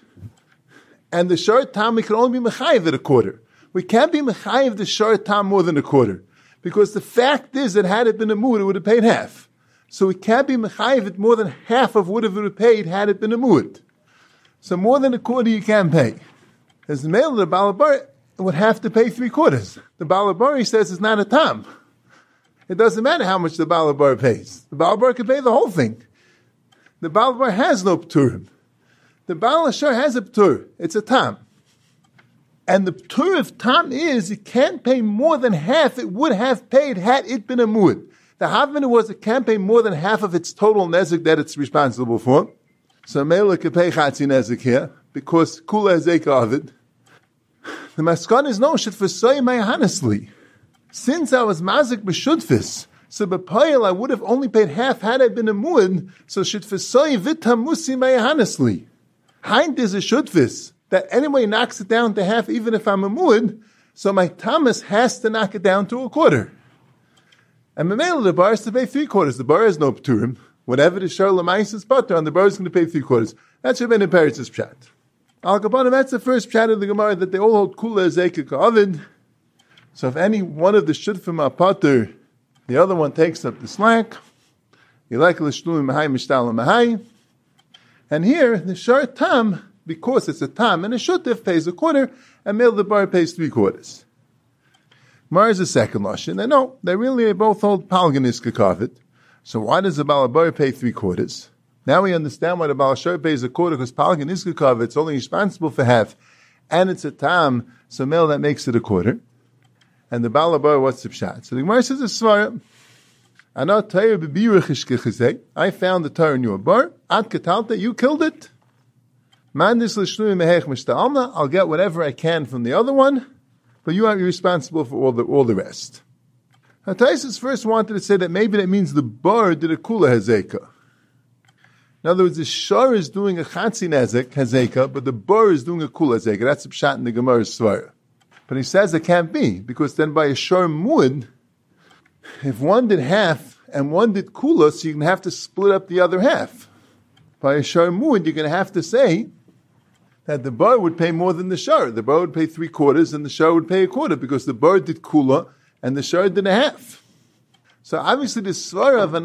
and the shor tam we can only be mechayiv at a quarter. We can't be mechayiv the shor tam more than a quarter, because the fact is that had it been a muad, it would have paid half. So we can't be mechayiv it more than half of what it would have paid had it been a muad. So more than a quarter you can't pay. As the male of the Baal HaBar would have to pay three quarters. The Baal HaBar, he says, is not a tam. It doesn't matter how much the Baal HaBar pays. The Baal HaBar can pay the whole thing. The Baal HaBar has no pturim. The Baal HaShor has a ptur. It's a tam. And the ptur of tam is it can't pay more than half it would have paid had it been a muad. The havmina was it can't pay more than half of its total nezik that it's responsible for. So Mela could pay chatzi nezik here, because kula hazeka avid. The maskan is no shitfasoi my honestly. Since I was mazik b'shutfis, so b'payil I would have only paid half had I been a muad, so shitfasoi v'tamusi my honestly. Hind is a shutfis, that anyway knocks it down to half even if I'm a muad, so my tamas has to knock it down to a quarter. And Mamela, the bar is to pay three quarters. The bar has no pturim. Whatever the shar l'mais is butter on, the bar is going to pay three quarters. That's Rabbeinu Peritz's pshat. Al Kabanim, that's the first pshat of the Gemara, that they all hold kula zeka ka'avid. So if any one of the shutfim are pater, the other one takes up the slack. Yilek l'shluim mahai mishtal mahai. And here, the shar tam, because it's a tam, and a shutif pays a quarter, and Mel the bar pays three quarters. Mar is the second lashon. And no, they really both hold palganis kakavit. So why does the balabar pay three quarters? Now we understand why the balashar pays a quarter, because palganis kakavit, it's only responsible for half, and it's a tam, so Mel that makes it a quarter. And the balabar, what's the pshat? So the Gemara says a svara. I found the tar in your bar. Ad katalta, you killed it. I'll get whatever I can from the other one, but you are responsible for all the all the rest. Now, Taisus first wanted to say that maybe that means the bar did a kula hazeka. In other words, the shar is doing a chatzi nezek hazeka, but the bar is doing a kula hazeka. That's the pshat in the Gemara's svara. But he says it can't be, because then by a shar muad, if one did half and one did kula, so you're going to have to split up the other half. By a shar muad, you're going to have to say that the bar would pay more than the shar. The bar would pay three quarters and the shar would pay a quarter, because the bar did kula and the shar did a half. So obviously the svara of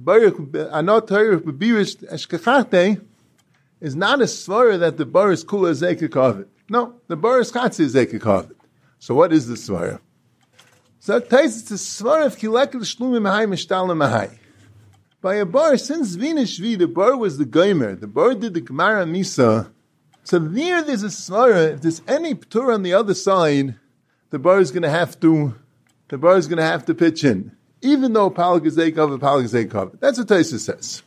anot tarif b'birish eshkachate is not a svara that the bar is kula zeka kavet. No, the bar is chatzi zeka kavet. So what is the svara? So it tells it's a svara of kilek l'shlumi mahai mishtal mahai. By a bar, since Vina Shvi, the bar was the goymer, the bar did the Gemara Misa. So there, there's a svara. If there's any ptur on the other side, the bar is going to have to, the bar is going to have to pitch in, even though Pal Gazei cover, Pal Gazei cover. That's what Taisus says.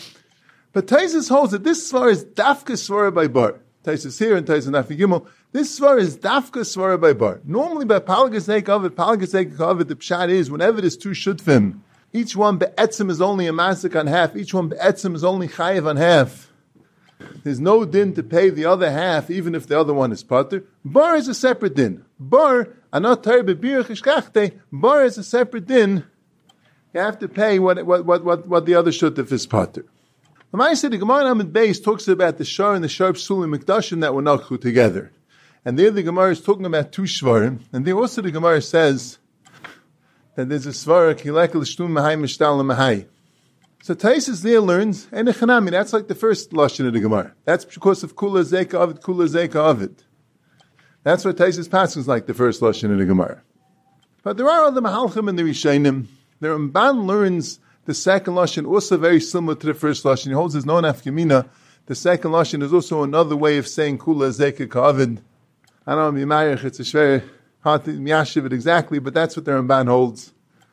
But Taisus holds that this svara is dafka svara by bar. Taisus here and Taisus Nafi Gimel. This svara is dafka svara by bar. Normally by Pal Gazei cover, Pal Gazei cover, the pshat is whenever there's two shutfim, each one be'etzim is only a masik on half. Each one be'etzim is only chayiv on half. There's no din to pay the other half, even if the other one is pater. Bar is a separate din. Bar, anot tar bebirach ishkachte. Bar is a separate din. You have to pay what what what what, what the other shutef is pater. The Ma'aseh, the Gemara Amid Beis talks about the shar and the shar psul mikdashim that were nakhu together, and there the Gemara is talking about two shvarim, and there also the Gemara says that there's a svara kilek l'shtum mahai mishtal mahai. So Taisus there learns and echanami. That's like the first lashon of the Gemara. That's because of kula zeka avid, kula zeka avid. That's what Taisus passes like the first lashon of the Gemara. But there are other mahalchim in the Rishonim. The Ramban learns the second lashon also very similar to the first lashon. He holds his non afkamina. The second lashon is also another way of saying kula zeka ka'avid. I don't know, Mimayach, it's a shver hard to miyashiv it exactly, but that's what the Ramban holds.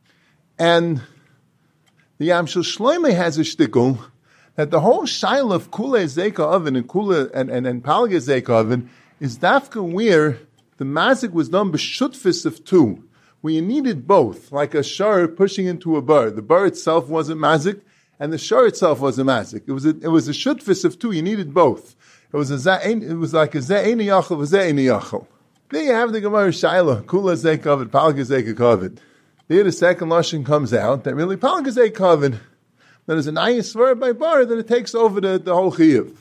And the Yamshel Shloimeh has a shtickle that the whole shaila of kula zeka oven and kula and and, and palga zeka oven is dafka where the mazik was done b'shutfis of two, where you needed both, like a shar pushing into a bar. The bar itself wasn't mazik, and the shar itself wasn't mazik. It was a, it was a shutfis of two. You needed both. It was a it was like a ze'eni yachal, a ze'eni yachal. There you have the Gemara shaila kula zeka oven, palga zeka oven. There the second lashon comes out that really palga zeka oven. That is an ayis svara by bar, then it takes over the, the whole chiyuv.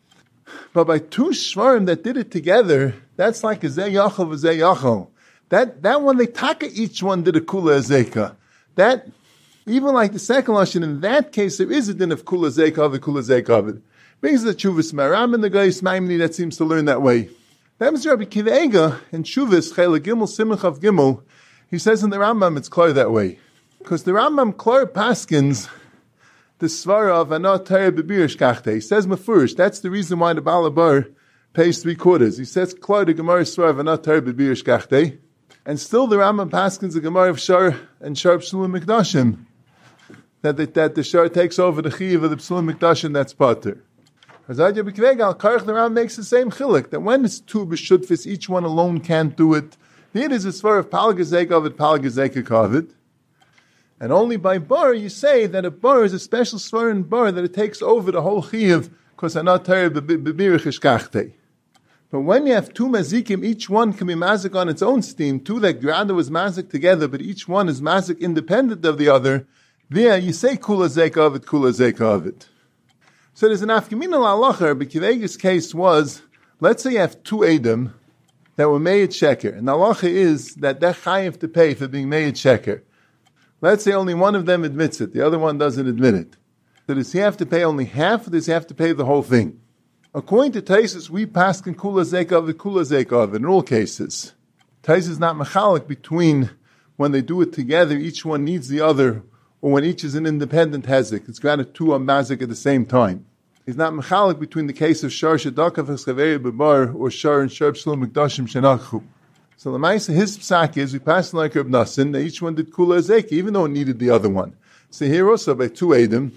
But by two shvarim that did it together, that's like a zeh yachal v'zeh yachal. That, that one, they taka each one did a kula zeka. That, even like the second lashon, in that case, there is a din of kula zeka of kula zeka of it. Brings the Chuvas Maram and the Gais Maimoni that seems to learn that way. That was Rabbi Kiva Eiga in Chuvas, Chayla Gimel, Simach of Gimel. He says in the Rambam it's clear that way. Because the Rambam clear paskins the svara of anot tayr bebirish kachte. He says mafurish. That's the reason why the Balabar pays three quarters. He says clear the Gemara svara of anot tayr bebirish kachte. And still the Rambam paskins the Gemara of Shar and Shar Psulim Mikdashim. That the, that the Shar takes over the Chiv of the Psulim Mikdashim, that's Pater. Hazad Rabbi Akiva Eiger, Al Karach, the Ram makes the same chiluk, that when it's two b'shutfis, each one alone can't do it. Here is a svar of palgazek of it, palgazek of it. And only by bar you say that a bar is a special svar in bar that it takes over the whole chiyuv because I'm not tired of bebirich ishkachte. But when you have two mazikim, each one can be mazik on its own steam. Two that granda was mazik together, but each one is mazik independent of the other. There you say kula zek of it, kula zek of it. So there's an afkamin al halacha. But Akiva Eiger's case was, let's say you have two edim that were made sheker, and the halacha is that they're chayiv to pay for being made sheker. Let's say only one of them admits it, the other one doesn't admit it. So does he have to pay only half, or does he have to pay the whole thing? According to Taisus, we pass in kula zekov the kula zekov in all cases. Taisus is not mechalik between when they do it together, each one needs the other, or when each is an independent hezek. It's granted two on mazik at the same time. He's not mechalik between the case of shar shadakav eschaveri bebar or shar and shar b'shlom mikdashim shenachchu. So the Maisa, his psak is, we passed like Reb Nassim, that each one did kula zeki, even though it needed the other one. So here also, by two edim,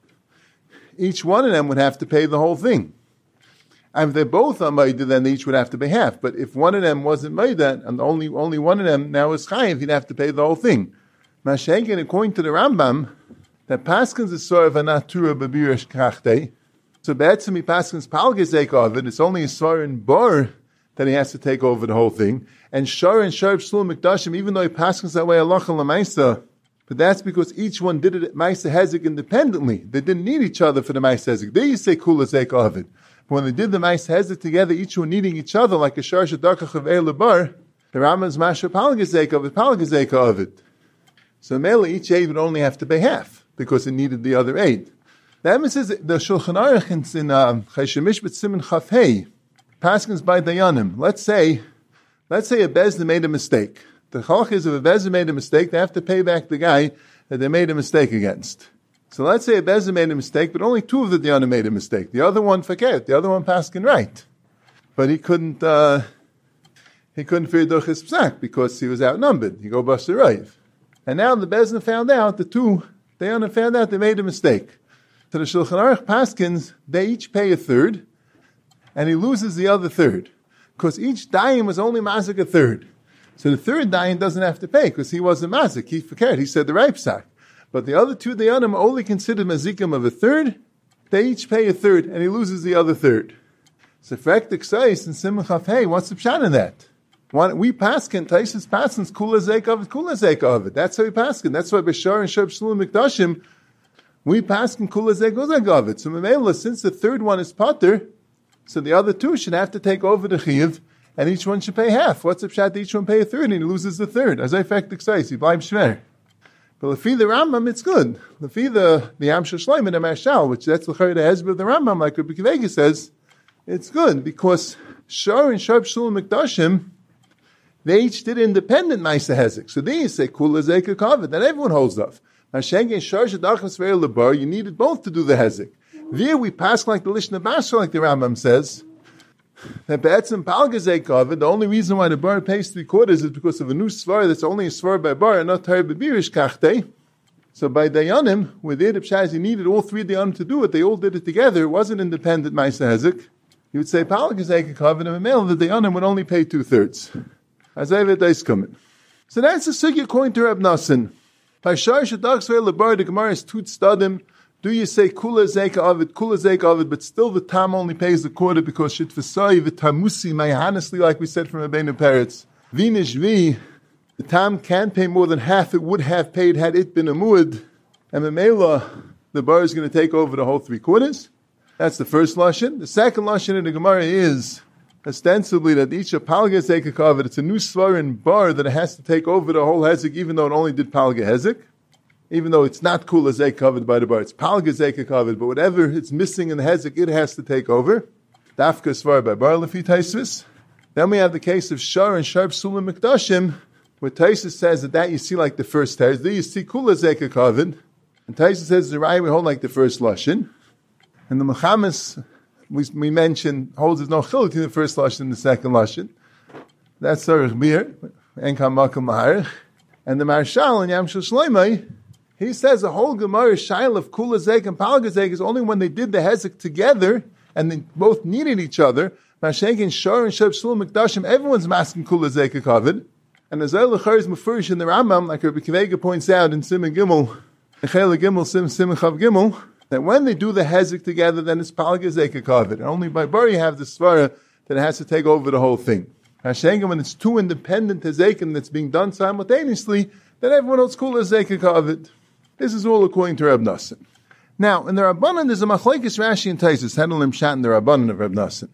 each one of them would have to pay the whole thing. And if they're both on Maida, then they each would have to pay half. But if one of them wasn't Maida, and only only one of them now is Chayiv, he'd have to pay the whole thing. Mashenkin, according to the Rambam, that Paskins is sort of a natura babirish kachte. So Be'etzim he Paskins palgezek of it, it's only a svar in bar that he has to take over the whole thing. And Shar and Shar B'Shulum Mikdashim, even though he Paskins that way, Allah L'maisa, but that's because each one did it at Maisa Hezek independently. They didn't need each other for the Maisa Hezek. There you say Kula Zek of it. But when they did the Maisa Hezek together, each one needing each other, like a Shar Shadakach of Eil Bar, the Rambam's Masha Palgazek of it, Palgazek of it. So mainly each aid would only have to pay half, because it needed the other aid. The Emes says, the Shulchan Aruch in Choshen Mishpat Siman Chaf Hei, Paskins by Dayanim. Let's say, let's say a Bezdin made a mistake. The Chalach is if a Bezdin made a mistake, they have to pay back the guy that they made a mistake against. So let's say a Bezdin made a mistake, but only two of the Dayanim made a mistake. The other one forget, the other one Paskin right. But he couldn't, uh, he couldn't fear durch his psak because he was outnumbered. He go bust the raiv. And now the Bezdin found out, the two Dayanim found out they made a mistake. So the Shulchan Aruch Paskins, they each pay a third, and he loses the other third. Because each Dayan was only mazik a third. So the third Dayan doesn't have to pay, because he wasn't mazik. He forget, he said the right psak. But the other two Dayanim are only considered mazikim of a third. They each pay a third, and he loses the other third. So frektik sais and Simon Chaf Hey, what's the pshat in that? We paskin, Taisus Paskins, kula zeik of it, kula zeik of it. That's how we paskin. That's why Bashar and Shab Shalom Mikdashim, we paskin kula zeik of it. So Memela, since the third one is pater, so the other two should have to take over the chiyuv, and each one should pay half. What's the pshat? Each one pay a third, and he loses the third. As I fact excites, he bleibt shver. But lefi the Rambam, it's good. Lefi the the Amshel Shleim and the Mashal, which that's the Chayr the Hezbollah of the Rambam, like Rabbi Akiva Eiger says, it's good because Shar and Shar B'Shulum Mikdashim, they each did independent Maisa Hezek. So then you say Kula Zeka Kavod, that everyone holds off. Mashengen Shar Shadachas Ve'el Lebar, you needed both to do the Hezek. There we pass like the Lishna Basra, like the Rambam says, that Be'etzim Palgazek of it, the only reason why the bar pays three quarters is because of a new svar that's only a svar by bar and not tar bebirish kachte. So by Dayanim, with the Pshaz, you needed all three Dayanim to do it, they all did it together, it wasn't independent Maisa Hezek. You would say Palgazek of it, and a male, the Dayanim would only pay two thirds. As I have a dice coming. So that's the sugya according to Reb Nassim. By Shar Shadach Sveil Lebar, the Gemara is two stadim. Do you say kula zeka of it, kula zeka of it, but still the tam only pays the quarter because shitfasai v'tamusi may honestly, like we said from Rabbeinu Peretz, v'nishvi, the tam can pay more than half it would have paid had it been a muad, and Memela, the bar is going to take over the whole three quarters. That's the first lashon. The second lashon in the Gemara is ostensibly that each of palga zeka of it, it's a new svar in bar that it has to take over the whole hezek, even though it only did palga hezek. Even though it's not kula zek covered by the bar, it's palga zeka covered, but whatever it's missing in the hezek, it has to take over. Dafka svar by bar lefi Taisvis. Then we have the case of Shar and Shar B'Shulum Mikdashim, where Taisvis says that that you see like the first teres. There you see kula zeka covered, and Taisvis says the Rai we hold like the first lashon, and the Mechamis we, we mentioned holds there's no chiluk in the first lashon and the second lashon. That's Sarich Bir, Enkam Makam Maharich, and the Marshal and Yamshel Shleimai. He says the whole Gemara shail of Kula Zek and Palga Zek is only when they did the Hezek together, and they both needed each other. Mashenkin Shor and Sheb Shul Mikdashim, everyone's masking Kula Zeka Kavod. And as El Lechar is Mefurish in the Rambam, like Rabbi Kivega points out in Simon Gimel, Echel Gimel, Sim Simon Chav Gimel, that when they do the Hezek together, then it's Palga Zeka Kavod. And only by Bar you have the Svara that it has to take over the whole thing. Mashenkin, when it's two independent Hezekim that's being done simultaneously, then everyone else Kula Zeka Kavod. This is all according to Reb Nosson. Now, in the Rabbanan, there's a Machlekes Rashi and Taisus, Hedelim Shat in the Rabbanan of Reb Nosson.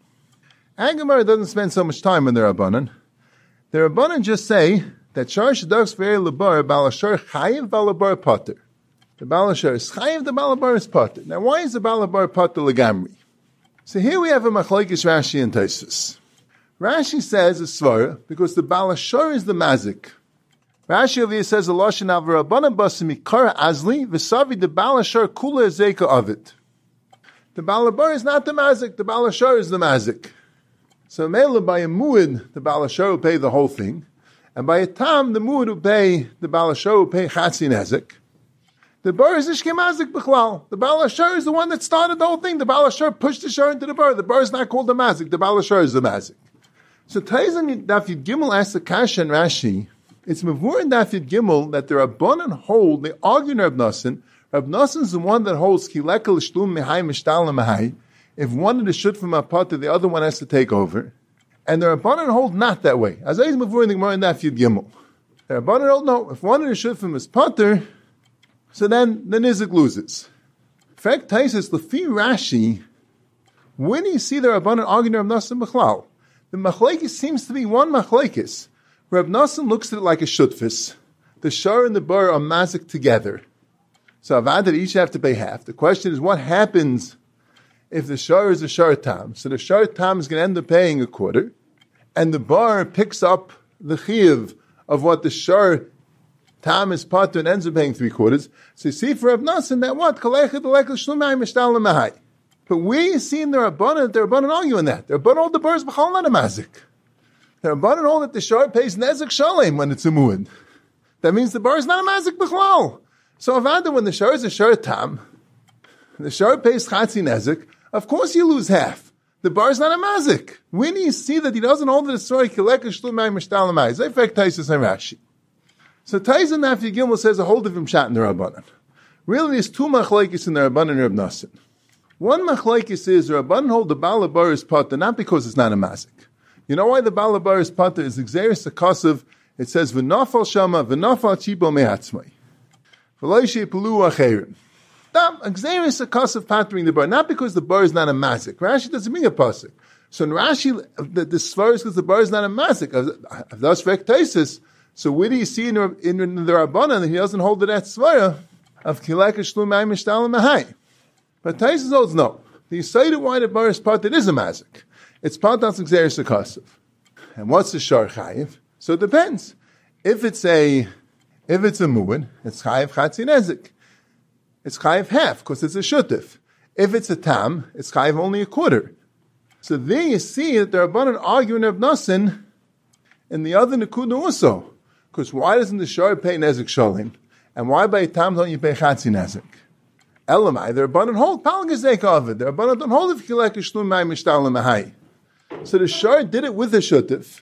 Agamar doesn't spend so much time in the Rabbanan. The Rabbanan just say that Shar Shadachs V'er Lebar, Balashar Chayiv, Balabar Potter. The Balashar is Chayiv, the Balabar is Potter. Now, why is the Balabar Potter Legamri? So here we have a Machlekes Rashi and Taisus. Rashi says a Svara, because the Balashar is the Mazik. Rashi over here says the Lashon of Rabbanan Basim Mikara Azli, V'savi the Balashar Kula Zeka Avid. The Balabar is not the Mazik, the Balashar is the Mazik. So Mela by a Mu'id, the Balashar will pay the whole thing, and by a Tam, the Mu'id will pay, the Balashar will pay Chatzi Nezek. The Bar is Ishke Mazik B'chlal. The Balashar is the one that started the whole thing. The Balashar pushed the Shar into the Bar. The Bar is not called the Mazik, the Balashar is the Mazik. So Taizan Dafid Gimel asks the Kasha and Rashi, it's Mavur in Dafid Gimel that the Rabbanan hold, they argue in Reb Nosson. Reb Nosson is the one that holds Kileka L'Shtum Mehai Mishtal Mehai. If one is shut from a potter, the other one has to take over. And the Rabbanan hold not that way. As I is Mavur in the Gemara in Dafid Gimel. The Rabbanan hold no. If one is shut from his potter, so then the Nizik loses. In fact, Taisus, Lefi Rashi, when you see the Rabbanan arguing Reb Nosson B'chlal, the Machlekes seems to be one Machlekes. Reb Nosson looks at it like a shutfis. The Shar and the Bar are mazik together. So Avad each have to pay half. The question is, what happens if the Shar is a Shar Tam? So the Shar Tam is going to end up paying a quarter, and the Bar picks up the Chiv of what the Shar Tam is pater and ends up paying three quarters. So you see for Reb Nosson that what? But where you see in the Rabbanan, the Rabbanan arguing that. The Rabbanan hold the Bar is b'chal not a mazik. The Rabbanan hold that the Shar pays Nezek Shalem when it's a Mu'id. That means the Bar is not a mazik b'chlal. So Avada, when the Shar is a Shar Tam, the Shar pays Chatzi Nezek, of course you lose half. The Bar is not a mazik. When you see that he doesn't hold the story, Kileka Shlu Mai Mishtal Mai, Zay Fek Taisus and Rashi. So Taisus Nafi Gimel says a whole different shot in the Rabbanan. Really, there's two machlekes in the Rabbanan and Reb Nosson. One machlekes is the Rabbanan hold the Bala Bar is potter, not because it's not a mazik. You know why the Bala Bar is potter is Xeris Akasav. It says v'nafal shama v'nafal chibo me'atzmai v'loishe pelu acherim. Tam Xeris Akasav pattering the Bar, not because the Bar is not a mazik. Rashi doesn't mean a pasuk. So in Rashi, the, the svar is because the Bar is not a mazik. Thus Taisus. So where do you see in, in, in the Rabbanan that he doesn't hold to that svara of kileka shlum ma'im mishtal mahai? But Taisus holds no. The Yisayda why the Bar is potter is a mazik. It's part of Xeris Akasav. And what's the Shar Chayiv? So it depends. If it's a, if it's a Mu'in, it's Chayiv Chatzi Nezek. It's Chayiv half, because it's a Shutif. If it's a Tam, it's Chayiv only a quarter. So there you see that the Rabbanan arguing Reb Nosson and the other Nekuda also. Because why doesn't the Shar pay Nezek Shalim? And why by Tam don't you pay Chatzi Nezek? Elamai, the Rabbanan hold Palgazek of it. The Rabbanan don't hold it Kileka Shlum Mai Mishtal Mahai. So the Shar did it with the Shutif.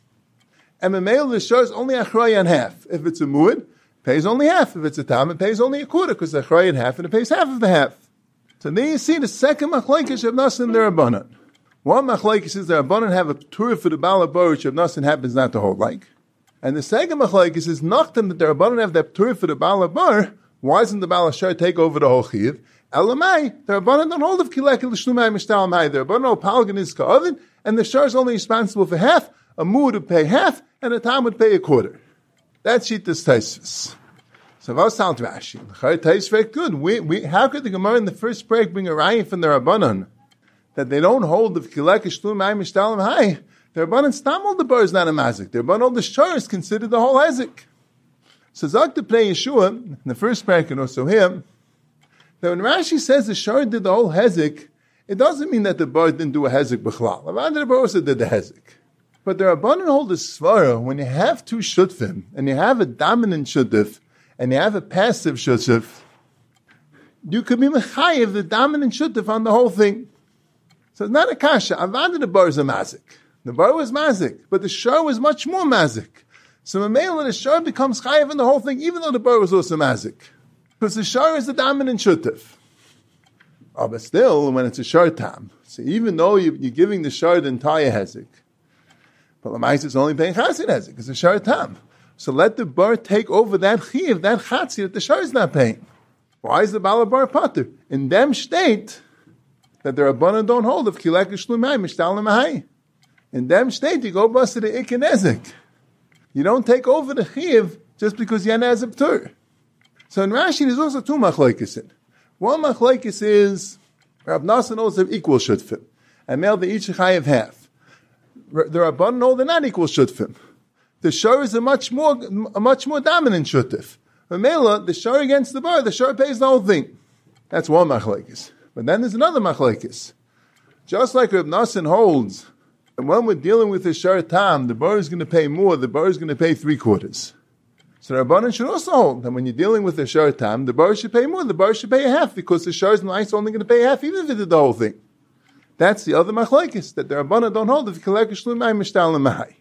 And Memel, the Shar is only Achraya on half. If it's a Mu'id, pays only half. If it's a Tam, it pays only a quarter, because it's Achraya on half, and it pays half of the half. So there you see the second Machlekes Reb Nosson and the Rabbanan. One Machlekes is the Rabbanan have a Torah for the Bala Bar, which Reb Nosson happens not to hold like. And the second Machlekes is Nachtan that the Rabbanan have that Torah for the Bala Bar. Why doesn't the Bala Shar take over the whole Chiv? Elamai, the Rabbanan don't hold of Kilek L'Shlumai Mishtal Mai. The Rabbanan hold Palgan is Ka'avin, and the Shar is only responsible for half. A Mu'id would pay half, and a Tam would pay a quarter. That's Shittas Taisus. So Vos Alt Rashi. Taisus very good. We, we, how could the Gemara in the first break bring a raya from the Rabbanan that they don't hold of Kilek L'Shlumai Mishtal Mai? The Rabbanan Stam hold the Bar is not a mazik. The Rabbanan hold the Shar is considered the whole Hezek. So Zak to play Yeshua in the first break and also here. That when Rashi says the Shar did the whole Hezek, it doesn't mean that the Bar didn't do a Hezek b'chlal. The Bar also did the Hezek. But the Rabbanan hold a svara when you have two shutfim, and you have a dominant shutif, and you have a passive shutif, you could be mechayev the dominant shutif on the whole thing. So it's not a kasha. Avada the bar is a mazik. The bar was mazik, but the shor was much more mazik. So Mamela, the shor becomes chayiv in the whole thing, even though the bar was also mazik. Because the shor is the dominant shutif. Oh, but still, when it's a shor tam, so even though you, you're giving the shor the entire hezek, but Lamais is only paying chatzit hezek, it's a shor tam. So let the bar take over that chiv, that chatzit that the shor is not paying. Why is the bala bar pater? In them state that the Rabbanan don't hold of kilek shlumai mishtal lemahai. In them state you go bust to the ikin hezek. You don't take over the chiv just because you're has a ptur. So in Rashi there's also two machlokes in. One machlokes is Rav Nassan knows have equal shutfim, and male they each chayiv half. The Rabbanan know they're not equal shutfim. The shor is a much more a much more dominant shutif. Mela, the shor against the bar, the shor pays the whole thing. That's one machlokes. But then there's another machlokes. Just like Rav Nassan holds, and when we're dealing with the shor tam, the bar is going to pay more. The bar is going to pay three quarters. So the Rabbanan should also hold that when you're dealing with the shor tam, the bar should pay more. The bar should pay a half because the shor is nice only going to pay half, even if it did the whole thing. That's the other machlokes that the Rabbanan don't hold. If you collect shlumai mishtal lemahai.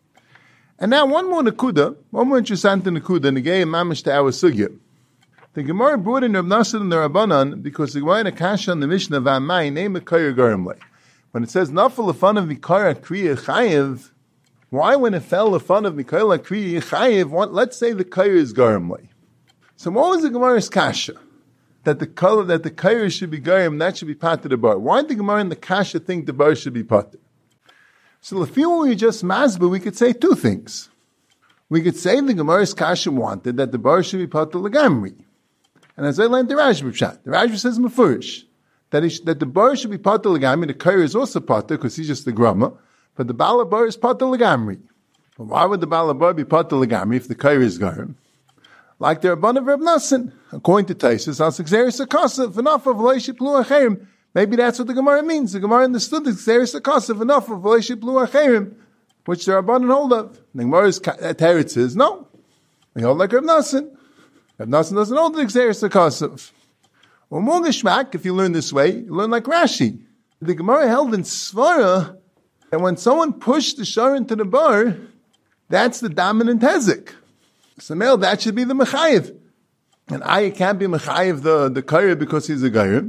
And now one more nekuda, one more interesting nekuda, negay mamish to our sugya. The Gemara brought in Rav Nassan and the Rabbanan because the Gemara in a kasha on the Mishnah of Amai name a kayer garimle. When it says nafal lefan of mikara kriya chayev, why when it fell lefan of mikara kriya chayev? Let's say the kayer is garimle. So what was the Gemara's kasha? That the color that the kayer should be garim, that should be pater the bar. Why did the Gemara in the kasha think the bar should be pater? So if you were just masba, we could say two things. We could say the Gemara's kasha wanted that the bar should be pater legamri. And as I learned the Rashba Pshat, the Rashba says mefurish that sh- that the bar should be pater legamri. The kayer is also pater because he's just the grama, but the bala bar is pater legamri. But why would the bala bar be pater legamri if the kayer is garim? Like the Rabban of Reb Nassan, according to Taisus, al sexeris akasav enough of leishi plu acherim. Maybe that's what the Gemara means. The Gemara understood the sexeris akasav enough of leishi plu acherim, which the Rabban hold of. The Gemara's teretz says no. We hold like Reb Nassan. Reb Nassan doesn't hold the Xeris HaKasav. Or more Geshmak, if you learn this way, you learn like Rashi. The Gemara held in Svara that when someone pushed the shor into the bar, that's the dominant hezek. So male, that should be the Mechayiv. And I can't be Mechayiv the, the Kayer because he's a Gayer.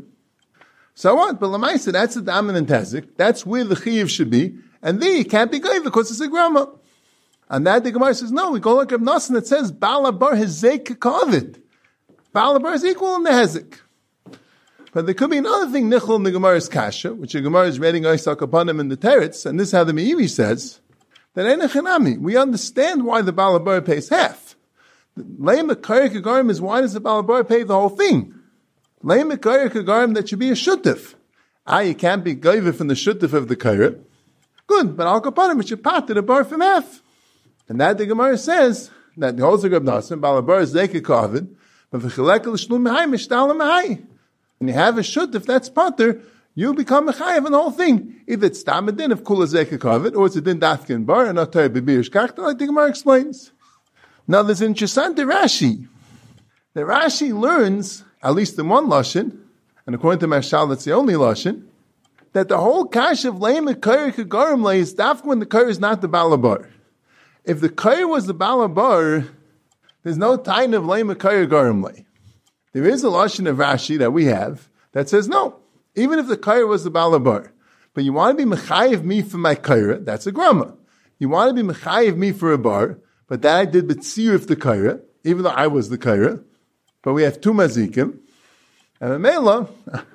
So what? But Lamaisa, that's the dominant hezek. That's where the Chayiv should be. And there you can't be Gayer because it's a Grama. And that the Gemara says, no, we go like Reb Nassan that says, Bala bar hezek kavid. Bala bar is equal in the hezek. But there could be another thing, nichol in the Gemara's kasha, which the Gemara is reading Isaac upon him in the teretz, and this is how the Meiri says, that enechanami, we understand why the Bala bar pays half. Leim Mekayir Kagarim is why does the Bala bar pay the whole thing? Leim Mekayir Kagarim, that should be a shutif. Ah, you can't be gaiva from the shutif of the kair. Good, but al kapanim, it should pat the bar from half. And that the Gemara says that the holds of Reb Nassan, Balabar is Zeke Kavid, but v'chilek l'shlum mehai mishtal mehai. When you have a shut, if that's pater, you become mechayev on the whole thing. Either it's tam a din of kula Zeke Kavid, or it's a din dafkin bar, and not ter bebirish kachta, like the Gemara explains. Now there's an interesting Rashi. The Rashi learns, at least in one lashon, and according to Mashal, that's the only lashon, that the whole kash of leim ekayir kagarim lay is dafkin when the kair is not the balabar. If the kair was the balabar, there's no time of leim kair garimle. There is a lashon of Rashi that we have that says no, even if the kair was the balabar, but you want to be mechayiv me for my kair, that's a grama. You want to be mechayiv me for a bar, but that I did b'tzir of the kair, even though I was the kair. But we have two mazikim, and a mela,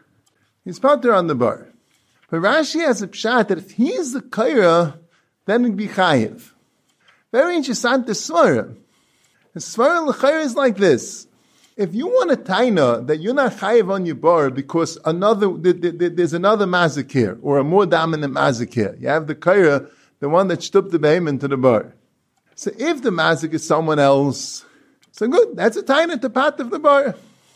he's pater on the bar. But Rashi has a pshat that if he's the kair, then it'd be chayiv. Very interesting to Svara. The Svara l'chayr is like this. If you want a taina that you're not chayiv on your bar because another there's another mazik here, or a more dominant mazik here. You have the kaira, the one that shtup the behem into the bar. So if the mazik is someone else, so good, that's a taina to pat of the bar.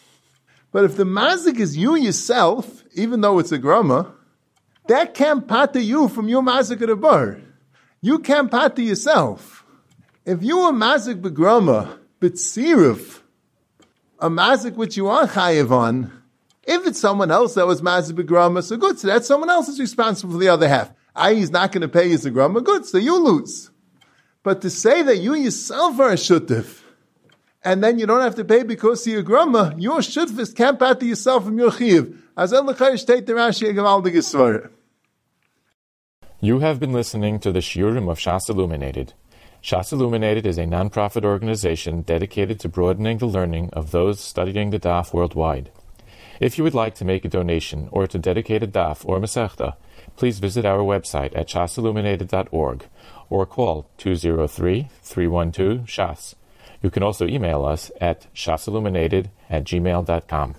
But if the mazik is you yourself, even though it's a grama, that can't pat you from your mazik at the bar. You can't pat yourself. If you are mazik begrama, but sirif, a mazik which you are chayiv on, If it's someone else that was mazeh b'grama, so good. So that's someone else is responsible for the other half. I he's not going to pay you the grama, good. So you lose. But to say that you yourself are a shutif, and then you don't have to pay because of your grama, your shutfis can't pay to yourself from your chiv. As el l'chayr state the Rashi Gavaldig Yisvara. You have been listening to the Shiurim of Shas Illuminated. Shas Illuminated is a non-profit organization dedicated to broadening the learning of those studying the Daf worldwide. If you would like to make a donation or to dedicate a Daf or Masechta, please visit our website at shas illuminated dot org or call two zero three, three one two, S H A S. You can also email us at shasilluminated at gmail dot com.